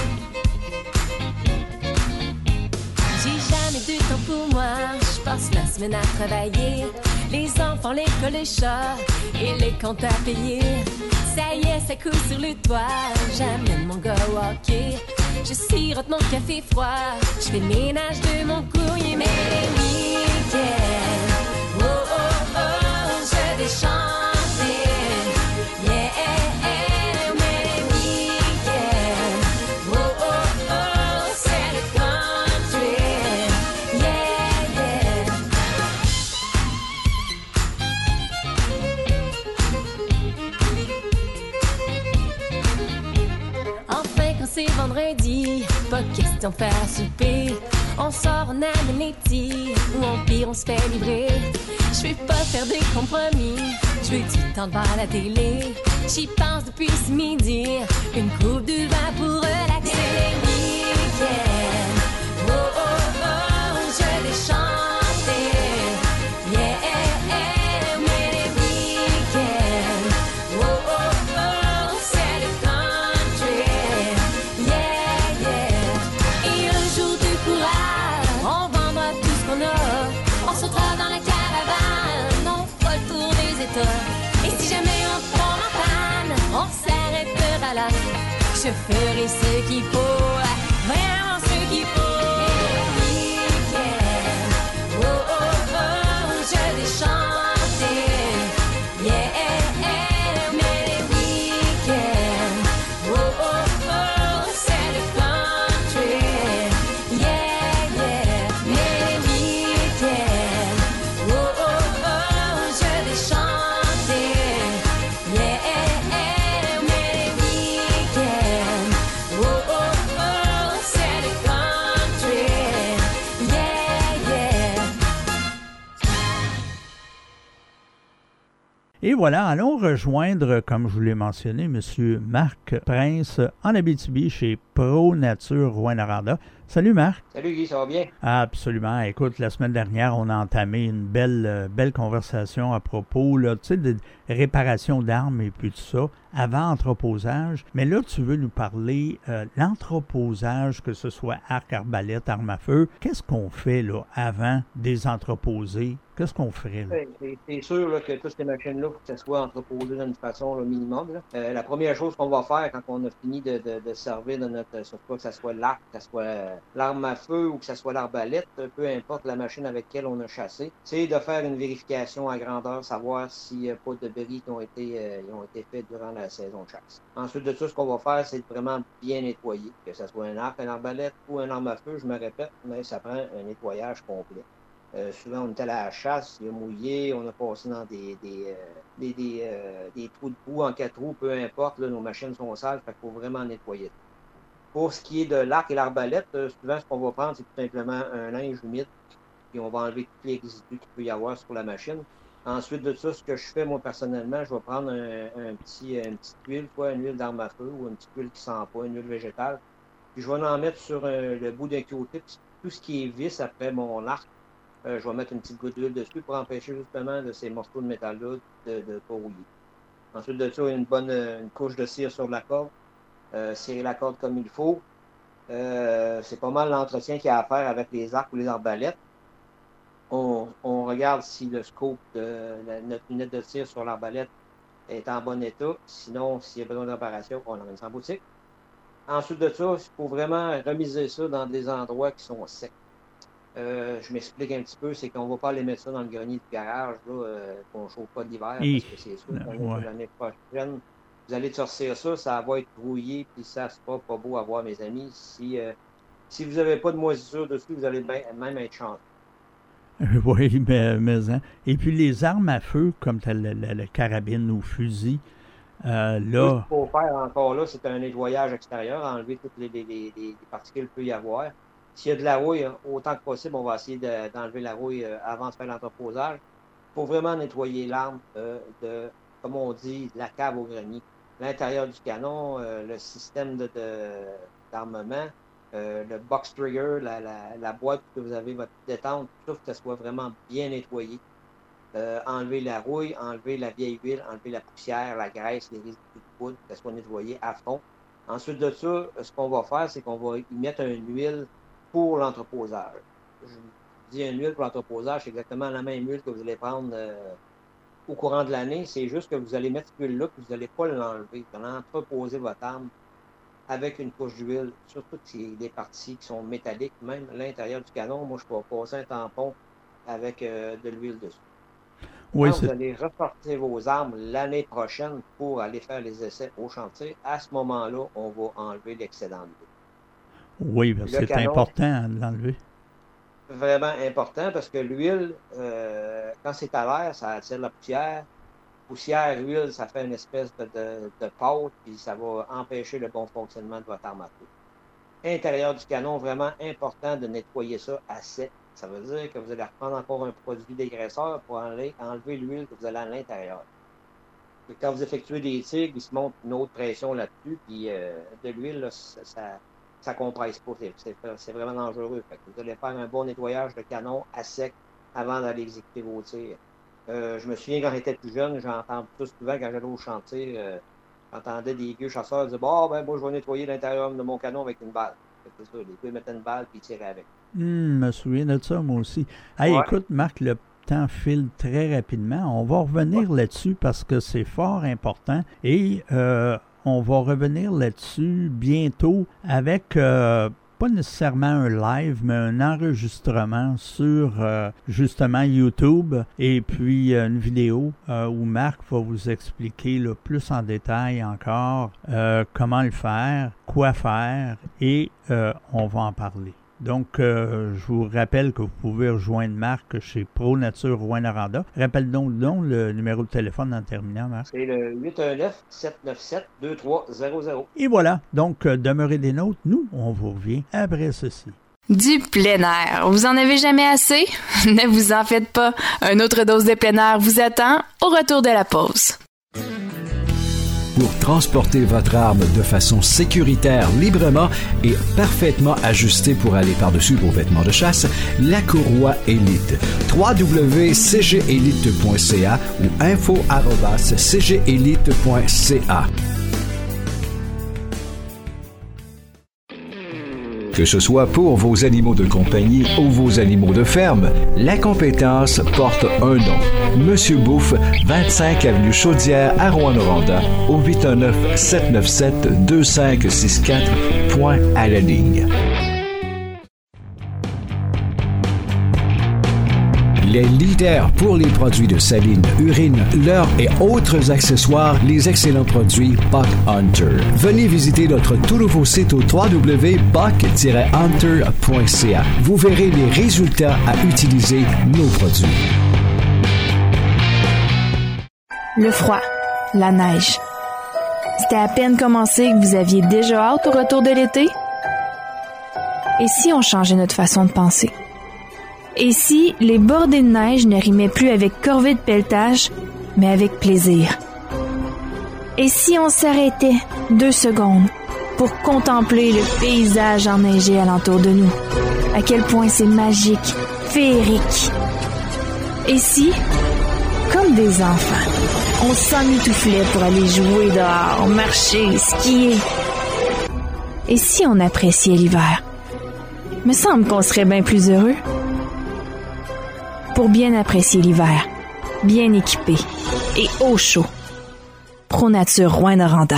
Pour moi, je passe la se mènent à travailler. Les enfants, l'école, les chats et les comptes à payer. Ça y est, ça coule sur le toit. J'amène mon gars au hockey. Je sirote mon café froid. Je fais le ménage de mon courrier. Mais les week-ends, oh oh oh, je vais chanter. Yeah, mais les week-ends, oh oh oh, c'est le country. Yeah, yeah. Enfin, quand c'est vendredi, pas question de faire souper. On sort, on amène les petits, ou en pire, on se fait livrer. Je veux pas faire des compromis, je veux du temps devant la télé. J'y pense depuis ce midi, une coupe de vin pour relaxer. Les week-ends, oh oh oh, je vais chanter. Yeah, mais les week-ends, oh oh oh, c'est le country. Yeah, yeah. Et un jour de courage, on vendra tout ce qu'on a. On sautera dans la caravane, on fera le tour des États. Et si jamais on prend en panne, on s'arrêtera là. Je ferai ce qu'il faut, vraiment ce qu'il faut. Les week-ends, oh oh oh, je vais chanter. Yeah, mais les week-ends, oh oh oh, c'est le country. Yeah, yeah, mais les week-ends, oh oh oh, je vais chanter. Yeah, mais les week-ends, oh oh oh, c'est le country. Yeah, yeah. Et voilà, allons rejoindre, comme je vous l'ai mentionné, M. Marc Prince en Abitibi chez Pro Nature Rouyn-Noranda. Salut Marc. Salut Guy, ça va bien? Absolument. Écoute, la semaine dernière, on a entamé une belle, euh, belle conversation à propos là, tu sais, de réparation d'armes et puis tout ça, avant entreposage. Mais là, tu veux nous parler euh, l'entreposage, que ce soit arc, arbalète, arme à feu. Qu'est-ce qu'on fait là avant des entreposés? Qu'est-ce qu'on ferait là? C'est, c'est sûr là, que toutes ces machines-là, il faut que ça soit entreposé d'une façon là, minimum. Là. Euh, la première chose qu'on va faire quand on a fini de, de, de servir de notre, sur quoi que ce soit l'arc, que ce soit euh, l'arme à feu ou que ce soit l'arbalète, peu importe la machine avec laquelle on a chassé, c'est de faire une vérification à grandeur, savoir s'il n'y a pas de bris qui ont été, euh, qui ont été faits durant la saison de chasse. Ensuite de ça, ce qu'on va faire, c'est de vraiment bien nettoyer, que ce soit un arc, un arbalète ou un arme à feu, je me répète, mais ça prend un nettoyage complet. Euh, souvent, on est allé à la chasse, il a mouillé, on a passé dans des, des, euh, des, des, euh, des trous de boue en quatre roues, peu importe, là, nos machines sont sales, fait qu'il faut vraiment nettoyer. Pour ce qui est de l'arc et l'arbalète, euh, souvent, ce qu'on va prendre, c'est tout simplement un linge humide, puis on va enlever tous les résidus qu'il peut y avoir sur la machine. Ensuite de ça, ce que je fais, moi, personnellement, je vais prendre un, un petit, une petite huile, quoi, une huile d'arme à feu ou une petite huile qui sent pas, une huile végétale. Puis je vais en mettre sur euh, le bout d'un Q-tip, tout ce qui est vis après mon arc. Euh, je vais mettre une petite goutte d'huile dessus pour empêcher justement de ces morceaux de métal-là de ne pas rouiller. Ensuite de ça, une bonne une couche de cire sur la corde. Euh, serrer la corde comme il faut. Euh, c'est pas mal l'entretien qu'il y a à faire avec les arcs ou les arbalètes. On, on regarde si le scope de la, notre lunette de tir sur l'arbalète est en bon état. Sinon, s'il y a besoin d'opération, on l'emmène en boutique. Ensuite de ça, il faut vraiment remiser ça dans des endroits qui sont secs. Euh, je m'explique un petit peu, c'est qu'on ne va pas aller mettre ça dans le grenier du garage, là, euh, qu'on ne chauffe pas l'hiver, Et... parce que c'est sûr, ouais. l'année, l'année prochaine, vous allez sortir ça, ça va être rouillé, puis ça, c'est pas, pas beau à voir, mes amis. Si, euh, si vous n'avez pas de moisissure dessus, vous allez ben, même être chanceux. Oui, mais, mais hein. Et puis les armes à feu, comme le, le, le carabine ou fusil, euh, là... Ce qu'il faut faire encore là, c'est un nettoyage extérieur, enlever toutes les, les, les, les particules qu'il peut y avoir. S'il y a de la rouille, autant que possible, on va essayer de, d'enlever la rouille avant de faire l'entreposage. Il faut vraiment nettoyer l'arme euh, de, comme on dit, de la cave au grenier. L'intérieur du canon, euh, le système de, de, d'armement, euh, le box trigger, la, la, la boîte que vous avez, votre détente, tout ça, que ça soit vraiment bien nettoyé. Euh, enlever la rouille, enlever la vieille huile, enlever la poussière, la graisse, les résidus de poudre, que ça soit nettoyé à fond. Ensuite de ça, ce qu'on va faire, c'est qu'on va y mettre une huile pour l'entreposage. je dis une huile pour l'entreposage, c'est exactement la même huile que vous allez prendre euh, au courant de l'année. C'est juste que vous allez mettre cette huile-là, puis vous n'allez pas l'enlever. Vous allez entreposer votre arme avec une couche d'huile, surtout si des parties qui sont métalliques, même à l'intérieur du canon. Moi, je peux passer un tampon avec euh, de l'huile dessus. Oui, Quand c'est... vous allez ressortir vos armes l'année prochaine pour aller faire les essais au chantier, à ce moment-là, on va enlever l'excédent d'huile. Oui, parce que c'est canon, important de l'enlever. Vraiment important parce que l'huile, euh, quand c'est à l'air, ça attire la poussière. Poussière, huile, ça fait une espèce de, de, de pâte, puis ça va empêcher le bon fonctionnement de votre arme à feu. Intérieur du canon, vraiment important de nettoyer ça à sec. Ça veut dire que vous allez reprendre encore un produit dégraisseur pour enlever, enlever l'huile que vous avez à l'intérieur. Et quand vous effectuez des tirs, il se monte une autre pression là-dessus, puis euh, de l'huile, là, ça, ça, ça compresse pas. C'est, c'est, c'est vraiment dangereux. Fait que vous allez faire un bon nettoyage de canon à sec avant d'aller exécuter vos tirs. Euh, je me souviens quand j'étais plus jeune, j'entendais tout souvent quand j'allais au chantier, euh, j'entendais des vieux chasseurs dire bon, ben moi je vais nettoyer l'intérieur de mon canon avec une balle. C'est ça, les deux mettaient une balle puis ils tiraient avec. Hum, je me souviens de ça, moi aussi. Hey, Ouais. écoute, Marc, le temps file très rapidement. On va revenir ouais. là-dessus parce que c'est fort important et euh, on va revenir là-dessus bientôt avec. Euh, pas nécessairement un live, mais un enregistrement sur euh, justement YouTube et puis euh, une vidéo euh, où Marc va vous expliquer là, plus en détail encore euh, comment le faire, quoi faire et euh, on va en parler. Donc, euh, je vous rappelle que vous pouvez rejoindre Marc chez Pro Nature Rouyn-Noranda. Rappelle donc, donc le numéro de téléphone en terminant, Marc. C'est le huit un neuf, sept neuf sept, deux trois zéro zéro. Et voilà. Donc, euh, demeurez des nôtres. Nous, on vous revient après ceci. Du plein air. Vous en avez jamais assez? Ne vous en faites pas. Une autre dose de plein air vous attend au retour de la pause. Pour transporter votre arme de façon sécuritaire, librement et parfaitement ajustée pour aller par-dessus vos vêtements de chasse, la Courroie Élite. w w w point c g élite point c a ou info arobase c g élite point c a. Que ce soit pour vos animaux de compagnie ou vos animaux de ferme, la compétence porte un nom. Monsieur Bouffe, vingt-cinq avenue Chaudière à Rouyn-Noranda, au huit un neuf, sept neuf sept, deux cinq six quatre, point à la ligne. Les leaders pour les produits de saline, urine, leurre et autres accessoires, les excellents produits Buck Hunter. Venez visiter notre tout nouveau site au w w w point buck tiret hunter point c a. Vous verrez les résultats à utiliser nos produits. Le froid, la neige. C'était à peine commencé que vous aviez déjà hâte au retour de l'été? Et si on changeait notre façon de penser? Et si les bordées de neige ne rimaient plus avec corvée de pelletage, mais avec plaisir? Et si on s'arrêtait deux secondes pour contempler le paysage enneigé alentour de nous? À quel point c'est magique, féerique. Et si, comme des enfants, on s'emmitouflait pour aller jouer dehors, marcher, skier? Et si on appréciait l'hiver? Me semble qu'on serait bien plus heureux. Pour bien apprécier l'hiver, bien équipé et au chaud. Pro Nature Rouyn-Noranda.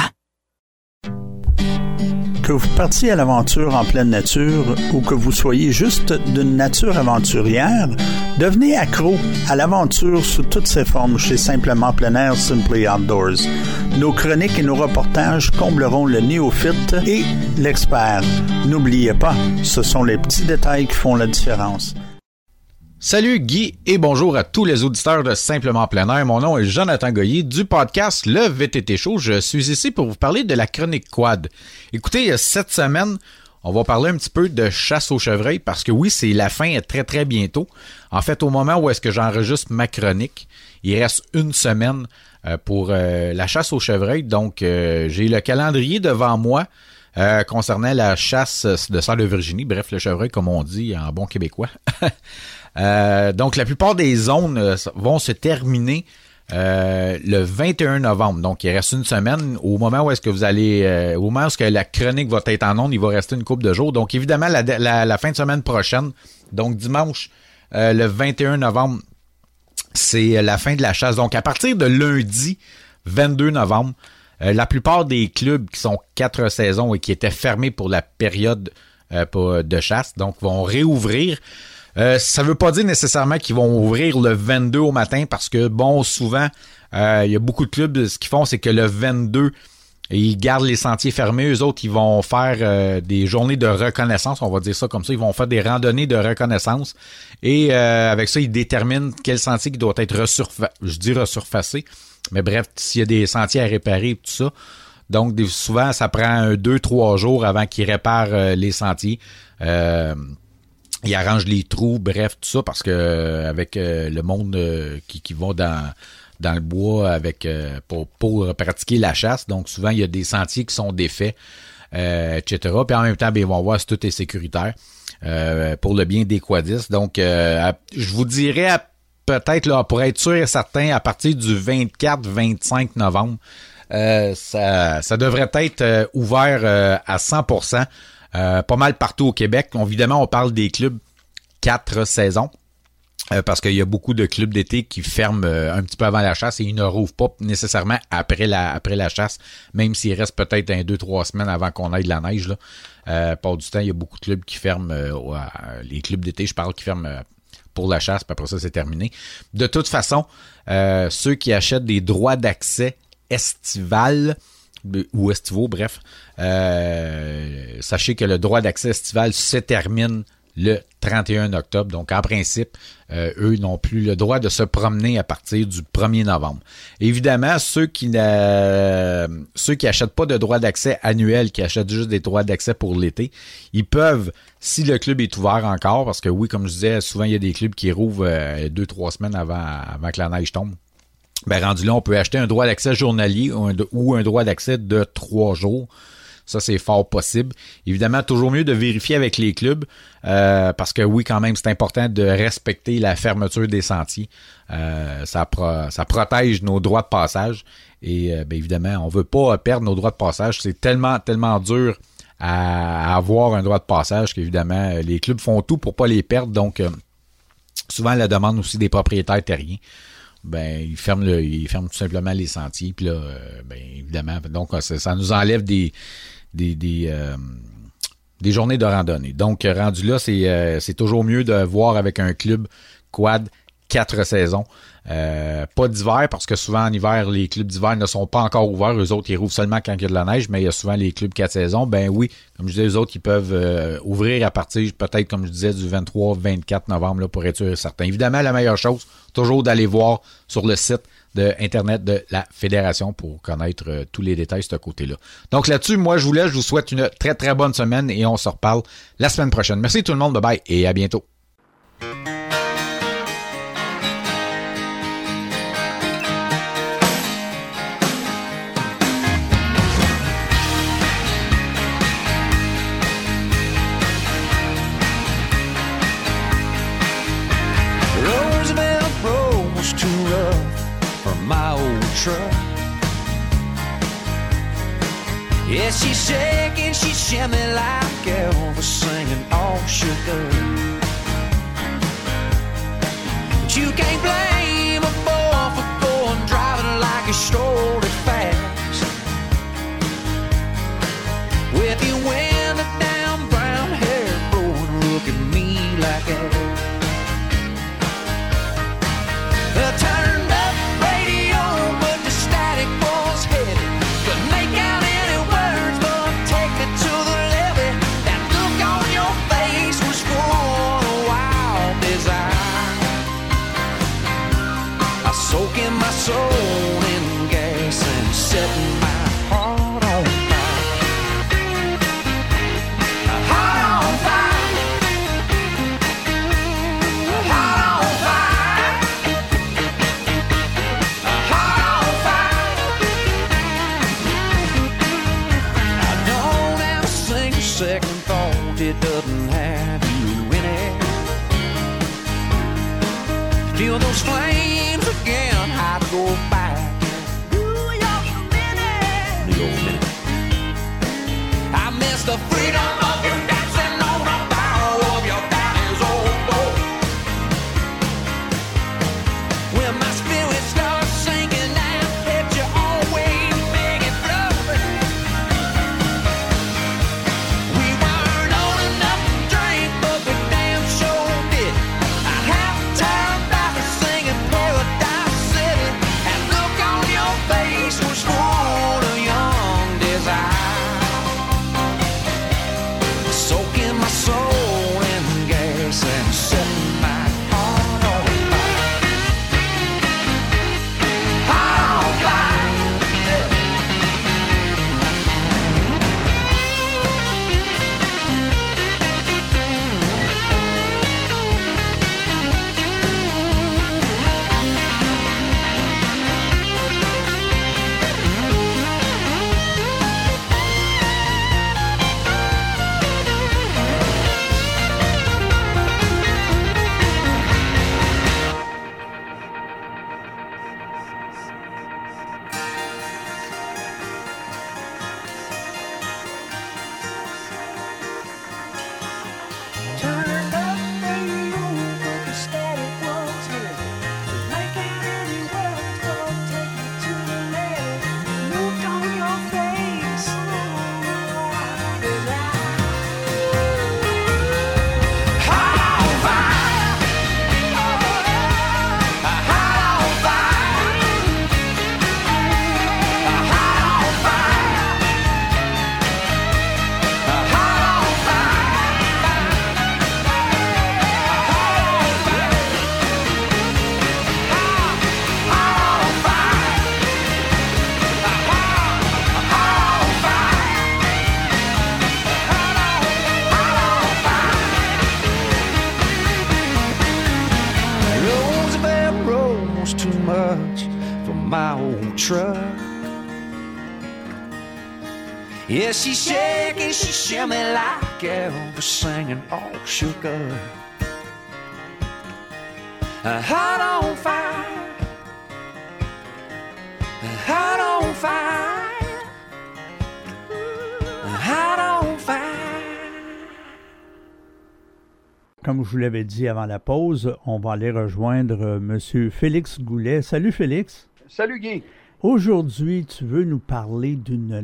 Que vous partiez à l'aventure en pleine nature ou que vous soyez juste d'une nature aventurière, devenez accro à l'aventure sous toutes ses formes chez Simplement Plein Air Simply Outdoors. Nos chroniques et nos reportages combleront le néophyte et l'expert. N'oubliez pas, ce sont les petits détails qui font la différence. Salut Guy et bonjour à tous les auditeurs de Simplement Plein Air. Mon nom est Jonathan Goyer du podcast Le V T T Show. Je suis ici pour vous parler de la chronique quad. Écoutez, cette semaine, on va parler un petit peu de chasse au chevreuil parce que oui, c'est la fin très très bientôt. En fait, au moment où est-ce que j'enregistre ma chronique, il reste une semaine euh, pour euh, la chasse au chevreuil. Donc, euh, j'ai le calendrier devant moi euh, concernant la chasse de Sœur de Virginie. Bref, le chevreuil, comme on dit en bon québécois. Euh, donc, la plupart des zones euh, vont se terminer euh, le vingt et un novembre. Donc, il reste une semaine. Au moment où est-ce que vous allez, euh, au moment où est-ce que la chronique va être en ondes, il va rester une couple de jours. Donc, évidemment, la, la, la fin de semaine prochaine, donc dimanche euh, le vingt et un novembre, c'est la fin de la chasse. Donc, à partir de lundi vingt-deux novembre, euh, la plupart des clubs qui sont quatre saisons et qui étaient fermés pour la période euh, de chasse, donc vont réouvrir. Euh, ça veut pas dire nécessairement qu'ils vont ouvrir le vingt-deux au matin parce que, bon, souvent, euh, il y a beaucoup de clubs, ce qu'ils font, c'est que le vingt-deux, ils gardent les sentiers fermés. Eux autres, ils vont faire euh, des journées de reconnaissance, on va dire ça comme ça. Ils vont faire des randonnées de reconnaissance. Et euh, avec ça, ils déterminent quel sentier qui doit être resurfacé. Je dis resurfacé, mais bref, s'il y a des sentiers à réparer et tout ça. Donc, des, souvent, ça prend un, deux, trois jours avant qu'ils réparent euh, les sentiers. Euh, ils arrangent les trous, bref, tout ça, parce que euh, avec euh, le monde euh, qui, qui va dans... dans le bois avec euh, pour, pour pratiquer la chasse. Donc, souvent, il y a des sentiers qui sont défaits, euh, et cetera. Puis en même temps, bien, ils vont voir si tout est sécuritaire euh, pour le bien des quadistes. Donc, euh, à, je vous dirais à, peut-être, là, pour être sûr et certain, à partir du vingt-quatre vingt-cinq novembre, euh, ça, ça devrait être euh, ouvert euh, à cent pour cent, euh, pas mal partout au Québec. Donc, évidemment, on parle des clubs quatre saisons. Euh, parce qu'il y a beaucoup de clubs d'été qui ferment euh, un petit peu avant la chasse et ils ne rouvrent pas nécessairement après la après la chasse, même s'il reste peut-être un, deux, trois semaines avant qu'on aille de la neige. Là. Euh, pas du temps, il y a beaucoup de clubs qui ferment, euh, ouais, les clubs d'été, je parle, qui ferment euh, pour la chasse, puis après ça, c'est terminé. De toute façon, euh, ceux qui achètent des droits d'accès estivales, ou estivaux, bref, euh, sachez que le droit d'accès estival se termine le trente et un octobre. Donc, en principe, euh, eux n'ont plus le droit de se promener à partir du premier novembre. Évidemment, ceux qui euh, ceux qui achètent pas de droit d'accès annuel, qui achètent juste des droits d'accès pour l'été, ils peuvent, si le club est ouvert encore, parce que oui, comme je disais, souvent il y a des clubs qui rouvrent euh, deux, trois semaines avant, avant que la neige tombe. Ben, rendu là, on peut acheter un droit d'accès journalier ou un, ou un droit d'accès de trois jours. Ça, c'est fort possible. Évidemment, toujours mieux de vérifier avec les clubs euh, parce que oui, quand même, c'est important de respecter la fermeture des sentiers. Euh, ça, pro- ça protège nos droits de passage et euh, bien évidemment, on veut pas perdre nos droits de passage. C'est tellement, tellement dur à, à avoir un droit de passage qu'évidemment, les clubs font tout pour pas les perdre. Donc, euh, souvent, la demande aussi des propriétaires terriens. Ben, ils ferment le, ils ferment tout simplement les sentiers. Puis là, euh, ben évidemment, donc ça, ça nous enlève des des des, euh, des journées de randonnée. Donc, rendu là, c'est euh, c'est toujours mieux de voir avec un club quad quatre saisons. Euh, pas d'hiver, parce que souvent en hiver, les clubs d'hiver ne sont pas encore ouverts. Eux autres, ils rouvrent seulement quand il y a de la neige, mais il y a souvent les clubs quatre saisons. Ben oui, comme je disais, eux autres, ils peuvent euh, ouvrir à partir, peut-être, comme je disais, du vingt-trois vingt-quatre novembre, là, pour être sûr et certain. Évidemment, la meilleure chose, toujours d'aller voir sur le site de Internet de la Fédération pour connaître euh, tous les détails de ce côté-là. Donc là-dessus, moi, je vous laisse. Je vous souhaite une très, très bonne semaine et on se reparle la semaine prochaine. Merci tout le monde. Bye-bye et à bientôt. My old truck. Yeah, she's shaking, she's shimming like Elvis singing all shook up. But you can't blame a boy for going driving like he strolled it fast. With your window down, brown hair blowing, look at me like that. The turned up radio, but the static was heavy. Couldn't make out any words, but take me to the levee. That look on your face was full of wild desire. I soak in my soul in gas and setting my heart on fire. A heart on fire. A heart on fire. A heart on fire. I don't have a single second thought it doesn't have you in it. Feel those flames again, I'd go back. Ooh, you're minute. You're minute. I miss the freedom of you dancing on the barrel of your daddy's old boat. almost too much for my old truck. Yeah, she's shaking, she shimmy like Elvis singing all shook up. A heart on fire, a heart on fire, a heart on fire. Comme je vous l'avais dit avant la pause, on va aller rejoindre M. Félix Goulet. Salut Félix. Salut Guy. Aujourd'hui, tu veux nous parler d'une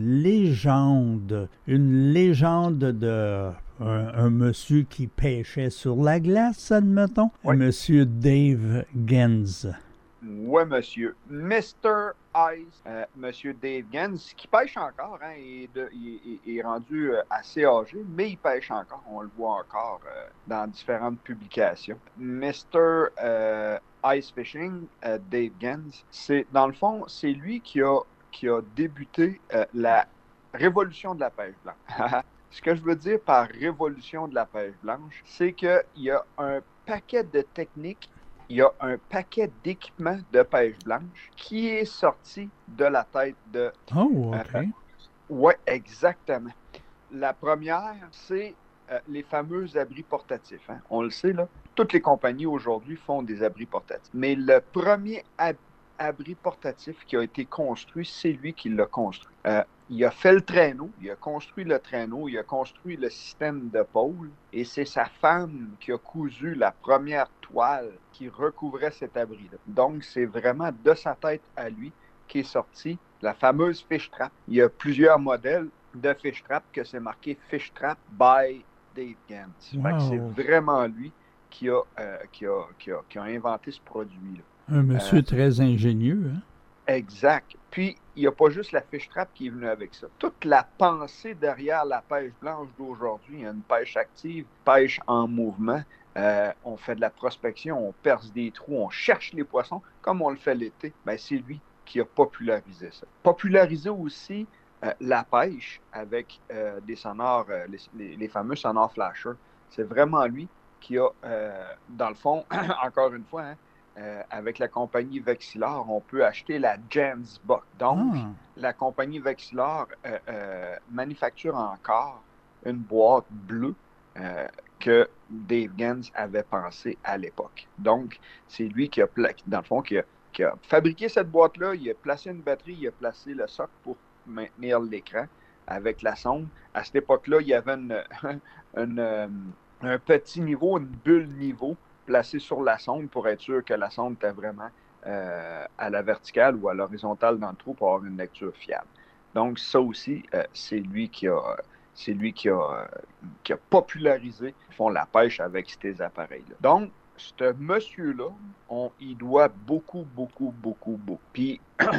légende, une légende de un, un monsieur qui pêchait sur la glace, admettons, Oui. Monsieur Dave Gens. Oui, monsieur. mister Ice, euh, monsieur Dave Gens, qui pêche encore, hein, il, est de, il, il est rendu euh, assez âgé, mais il pêche encore. On le voit encore euh, dans différentes publications. mister Euh, Ice Fishing, euh, Dave Gens, c'est, dans le fond, c'est lui qui a, qui a débuté euh, la révolution de la pêche blanche. Ce que je veux dire par révolution de la pêche blanche, c'est qu'il y a un paquet de techniques, il y a un paquet d'équipements de pêche blanche qui est sorti de la tête de... Oh, OK. Euh, oui, exactement. La première, c'est euh, les fameux abris portatifs. Hein. On le sait, là. Toutes les compagnies aujourd'hui font des abris portatifs. Mais le premier ab- abri portatif qui a été construit, c'est lui qui l'a construit. Euh, il a fait le traîneau, il a construit le traîneau, il a construit le système de pôle, et c'est sa femme qui a cousu la première toile qui recouvrait cet abri-là. Donc, c'est vraiment de sa tête à lui qu'est sortie la fameuse fish trap. Il y a plusieurs modèles de fish trap que c'est marqué Fish Trap by Dave Gens. Wow. Fait que c'est vraiment lui qui a, euh, qui a, qui a, qui a inventé ce produit-là. Un monsieur Euh, très ingénieux, hein? Exact. Puis, il n'y a pas juste la fish trap qui est venue avec ça. Toute la pensée derrière la pêche blanche d'aujourd'hui, il y a une pêche active, pêche en mouvement. Euh, on fait de la prospection, on perce des trous, on cherche les poissons, comme on le fait l'été. Ben, c'est lui qui a popularisé ça. Popularisé aussi euh, la pêche avec euh, des sonores, euh, les, les, les fameux sonores flasher. C'est vraiment lui qui a, euh, dans le fond, encore une fois, hein, euh, avec la compagnie Vexilar, on peut acheter la Gens Buck. Donc, Ah. la compagnie Vexilar euh, euh, manufacture encore une boîte bleue euh, que Dave Gens avait pensé à l'époque. Donc, c'est lui qui a, pla- dans le fond, qui a, qui a fabriqué cette boîte-là, il a placé une batterie, il a placé le socle pour maintenir l'écran avec la sonde. À cette époque-là, il y avait une, une, euh, un petit niveau, une bulle niveau placée sur la sonde pour être sûr que la sonde était vraiment euh, à la verticale ou à l'horizontale dans le trou pour avoir une lecture fiable. Donc, ça aussi, euh, c'est lui qui a, c'est lui qui a, euh, qui a popularisé font la pêche avec ces appareils-là. Donc, ce monsieur-là, on y doit beaucoup, beaucoup, beaucoup, beaucoup. Puis,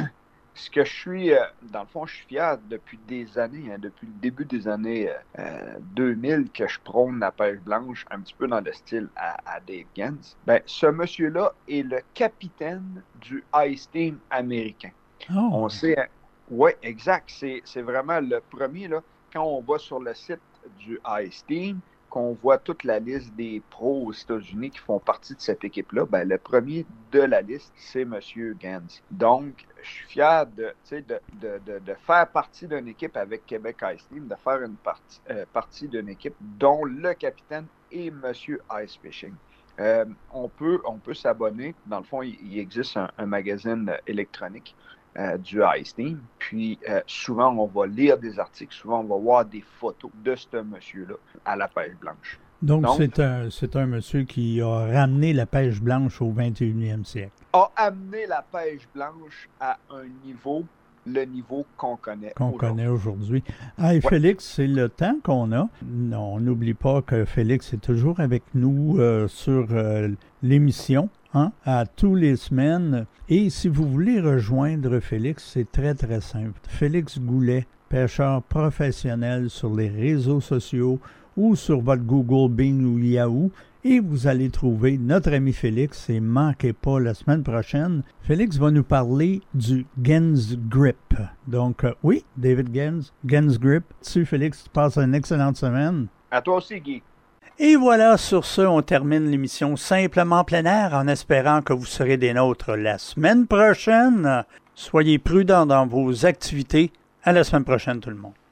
ce que je suis, euh, dans le fond, je suis fier depuis des années, hein, depuis le début des années euh, deux mille, que je prône la pêche blanche, un petit peu dans le style à, à Dave Gens. Ben, ce monsieur-là est le capitaine du Ice Team américain. Oh. On sait, hein, oui, exact, c'est, c'est vraiment le premier, là, quand on va sur le site du Ice Team, qu'on voit toute la liste des pros aux États-Unis qui font partie de cette équipe-là, ben, le premier de la liste, c'est M. Gens. Donc, je suis fier de, de, de, de, de faire partie d'une équipe avec Québec Ice Team, de faire une partie, euh, partie d'une équipe dont le capitaine est M. Ice Fishing. Euh, on peut, on peut s'abonner. Dans le fond, il, il existe un, un magazine électronique euh, du Ice Team. Puis, euh, souvent, on va lire des articles, souvent, on va voir des photos de ce monsieur-là à la pêche blanche. Donc, Donc c'est un, c'est un monsieur qui a ramené la pêche blanche au vingt et unième siècle. A amené la pêche blanche à un niveau, le niveau qu'on connaît Qu'on aujourd'hui. connaît aujourd'hui. Hey, Ouais. Félix, c'est le temps qu'on a. Non, on n'oublie pas que Félix est toujours avec nous euh, sur euh, l'émission, hein, à tous les semaines. Et si vous voulez rejoindre Félix, c'est très, très simple. Félix Goulet, pêcheur professionnel sur les réseaux sociaux ou sur votre Google, Bing ou Yahoo. Et vous allez trouver notre ami Félix, et manquez pas la semaine prochaine. Félix va nous parler du Gens Grip. Donc, euh, oui, David Gens, Gens Grip. Tu, Félix, tu passes une excellente semaine. À toi aussi, Guy. Et voilà, sur ce, on termine l'émission Simplement plein air en espérant que vous serez des nôtres la semaine prochaine. Soyez prudents dans vos activités. À la semaine prochaine, tout le monde.